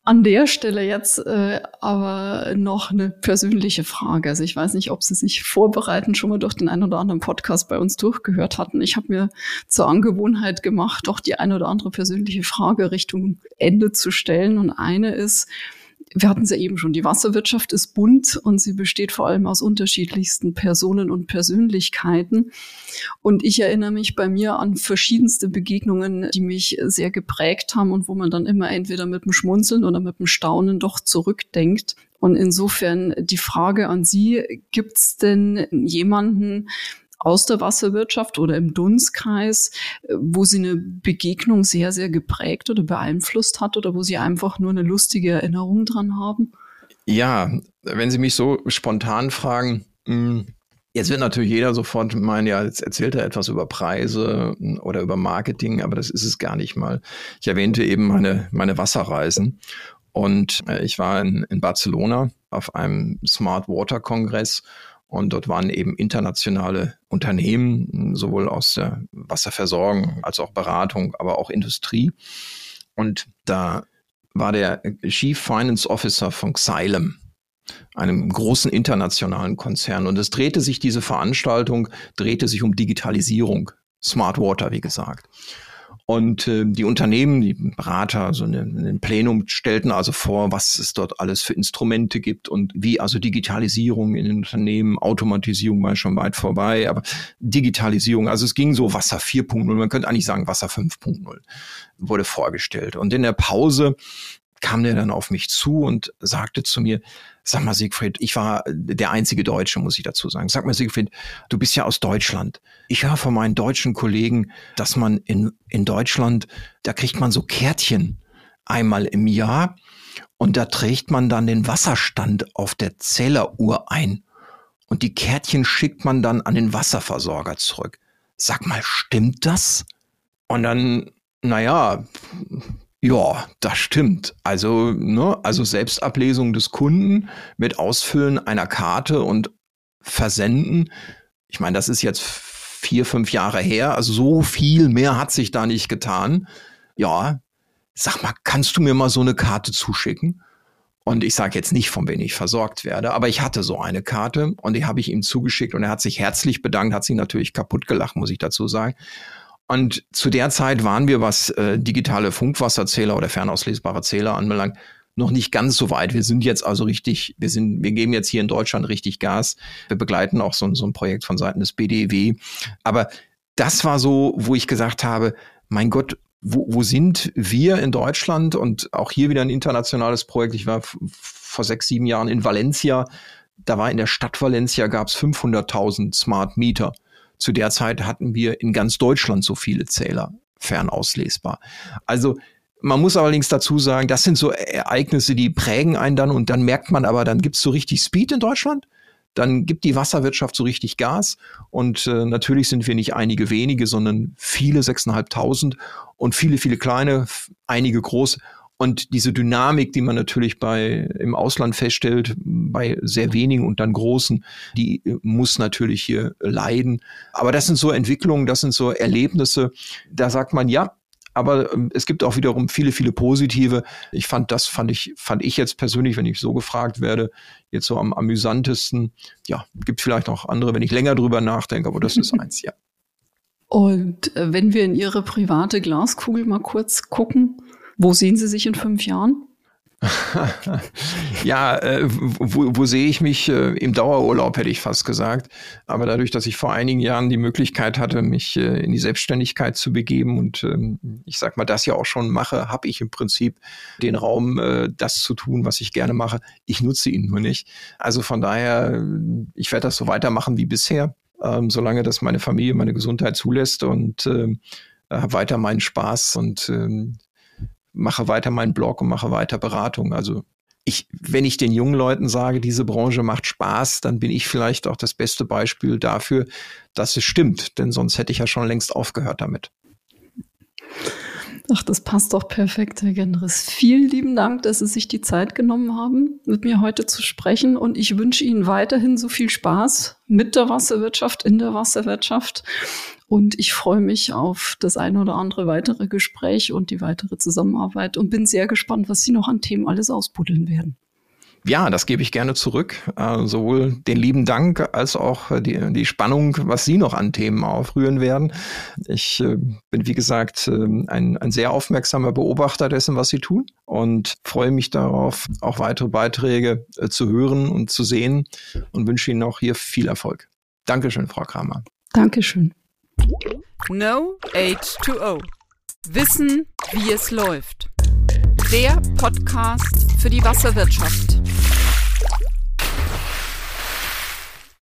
Speaker 1: An der Stelle jetzt aber noch eine persönliche Frage. Also ich weiß nicht, ob Sie sich vorbereiten, schon mal durch den einen oder anderen Podcast bei uns durchgehört hatten. Ich habe mir zur Angewohnheit gemacht, doch die eine oder andere persönliche Frage Richtung Ende zu stellen. Und eine ist, wir hatten es ja eben schon, die Wasserwirtschaft ist bunt und sie besteht vor allem aus unterschiedlichsten Personen und Persönlichkeiten. Und ich erinnere mich bei mir an verschiedenste Begegnungen, die mich sehr geprägt haben und wo man dann immer entweder mit dem Schmunzeln oder mit dem Staunen doch zurückdenkt. Und insofern die Frage an Sie, gibt es denn jemanden aus der Wasserwirtschaft oder im Dunstkreis, wo Sie eine Begegnung sehr, sehr geprägt oder beeinflusst hat oder wo Sie einfach nur eine lustige Erinnerung dran haben?
Speaker 3: Ja, wenn Sie mich so spontan fragen, jetzt wird natürlich jeder sofort meinen, ja, jetzt erzählt er etwas über Preise oder über Marketing, aber das ist es gar nicht mal. Ich erwähnte eben meine Wasserreisen und ich war in Barcelona auf einem Smart Water Kongress. Und dort waren eben internationale Unternehmen, sowohl aus der Wasserversorgung als auch Beratung, aber auch Industrie. Und da war der Chief Finance Officer von Xylem, einem großen internationalen Konzern. Und diese Veranstaltung drehte sich um Digitalisierung, Smart Water, wie gesagt. Und die Unternehmen, die Berater, so ein Plenum stellten also vor, was es dort alles für Instrumente gibt und wie also Digitalisierung in den Unternehmen, Automatisierung war schon weit vorbei, aber Digitalisierung, also es ging so Wasser 4.0, man könnte eigentlich sagen Wasser 5.0 wurde vorgestellt. Und in der Pause kam der dann auf mich zu und sagte zu mir, sag mal Siegfried, ich war der einzige Deutsche, muss ich dazu sagen. Sag mal Siegfried, du bist ja aus Deutschland. Ich höre von meinen deutschen Kollegen, dass man in Deutschland, da kriegt man so Kärtchen einmal im Jahr und da trägt man dann den Wasserstand auf der Zähleruhr ein. Und die Kärtchen schickt man dann an den Wasserversorger zurück. Sag mal, stimmt das? Und dann, ja, das stimmt. Also Selbstablesung des Kunden mit Ausfüllen einer Karte und Versenden. Ich meine, das ist jetzt 4-5 Jahre her. Also so viel mehr hat sich da nicht getan. Ja, sag mal, kannst du mir mal so eine Karte zuschicken? Und ich sage jetzt nicht, von wem ich versorgt werde, aber ich hatte so eine Karte und die habe ich ihm zugeschickt und er hat sich herzlich bedankt, hat sich natürlich kaputt gelacht, muss ich dazu sagen. Und zu der Zeit waren wir, was digitale Funkwasserzähler oder fernauslesbare Zähler anbelangt, noch nicht ganz so weit. Wir sind jetzt also wir geben jetzt hier in Deutschland richtig Gas. Wir begleiten auch so ein Projekt von Seiten des BDEW. Aber das war so, wo ich gesagt habe, mein Gott, wo sind wir in Deutschland? Und auch hier wieder ein internationales Projekt. Ich war vor 6-7 Jahren in Valencia. Da war in der Stadt Valencia gab es 500.000 Smart Meter. Zu der Zeit hatten wir in ganz Deutschland so viele Zähler fernauslesbar. Also man muss allerdings dazu sagen, das sind so Ereignisse, die prägen einen dann und dann merkt man aber, dann gibt's so richtig Speed in Deutschland. Dann gibt die Wasserwirtschaft so richtig Gas und natürlich sind wir nicht einige wenige, sondern viele, 6.500 und viele, viele kleine, einige große. Und diese Dynamik, die man natürlich im Ausland feststellt, bei sehr wenigen und dann großen, die muss natürlich hier leiden. Aber das sind so Entwicklungen, das sind so Erlebnisse, da sagt man ja, aber es gibt auch wiederum viele, viele positive. Fand ich jetzt persönlich, wenn ich so gefragt werde, jetzt so am amüsantesten. Ja, gibt vielleicht noch andere, wenn ich länger drüber nachdenke, aber das ist eins, ja.
Speaker 1: Und wenn wir in Ihre private Glaskugel mal kurz gucken, wo sehen Sie sich in 5 Jahren?
Speaker 3: Ja, wo sehe ich mich? Im Dauerurlaub hätte ich fast gesagt. Aber dadurch, dass ich vor einigen Jahren die Möglichkeit hatte, mich in die Selbstständigkeit zu begeben und ich sag mal, das ja auch schon mache, habe ich im Prinzip den Raum, das zu tun, was ich gerne mache. Ich nutze ihn nur nicht. Also von daher, ich werde das so weitermachen wie bisher, solange das meine Familie, meine Gesundheit zulässt und habe weiter meinen Spaß und mache weiter meinen Blog und mache weiter Beratung. Also wenn ich den jungen Leuten sage, diese Branche macht Spaß, dann bin ich vielleicht auch das beste Beispiel dafür, dass es stimmt. Denn sonst hätte ich ja schon längst aufgehört damit.
Speaker 1: Ach, das passt doch perfekt, Herr Gendres. Vielen lieben Dank, dass Sie sich die Zeit genommen haben, mit mir heute zu sprechen. Und ich wünsche Ihnen weiterhin so viel Spaß mit der Wasserwirtschaft, in der Wasserwirtschaft. Und ich freue mich auf das ein oder andere weitere Gespräch und die weitere Zusammenarbeit und bin sehr gespannt, was Sie noch an Themen alles ausbuddeln werden.
Speaker 3: Ja, das gebe ich gerne zurück. Sowohl den lieben Dank als auch die Spannung, was Sie noch an Themen aufrühren werden. Ich bin, wie gesagt, ein sehr aufmerksamer Beobachter dessen, was Sie tun und freue mich darauf, auch weitere Beiträge zu hören und zu sehen und wünsche Ihnen auch hier viel Erfolg. Dankeschön, Frau Kramer.
Speaker 1: Dankeschön.
Speaker 2: No H2O. Wissen, wie es läuft. Der Podcast für die Wasserwirtschaft.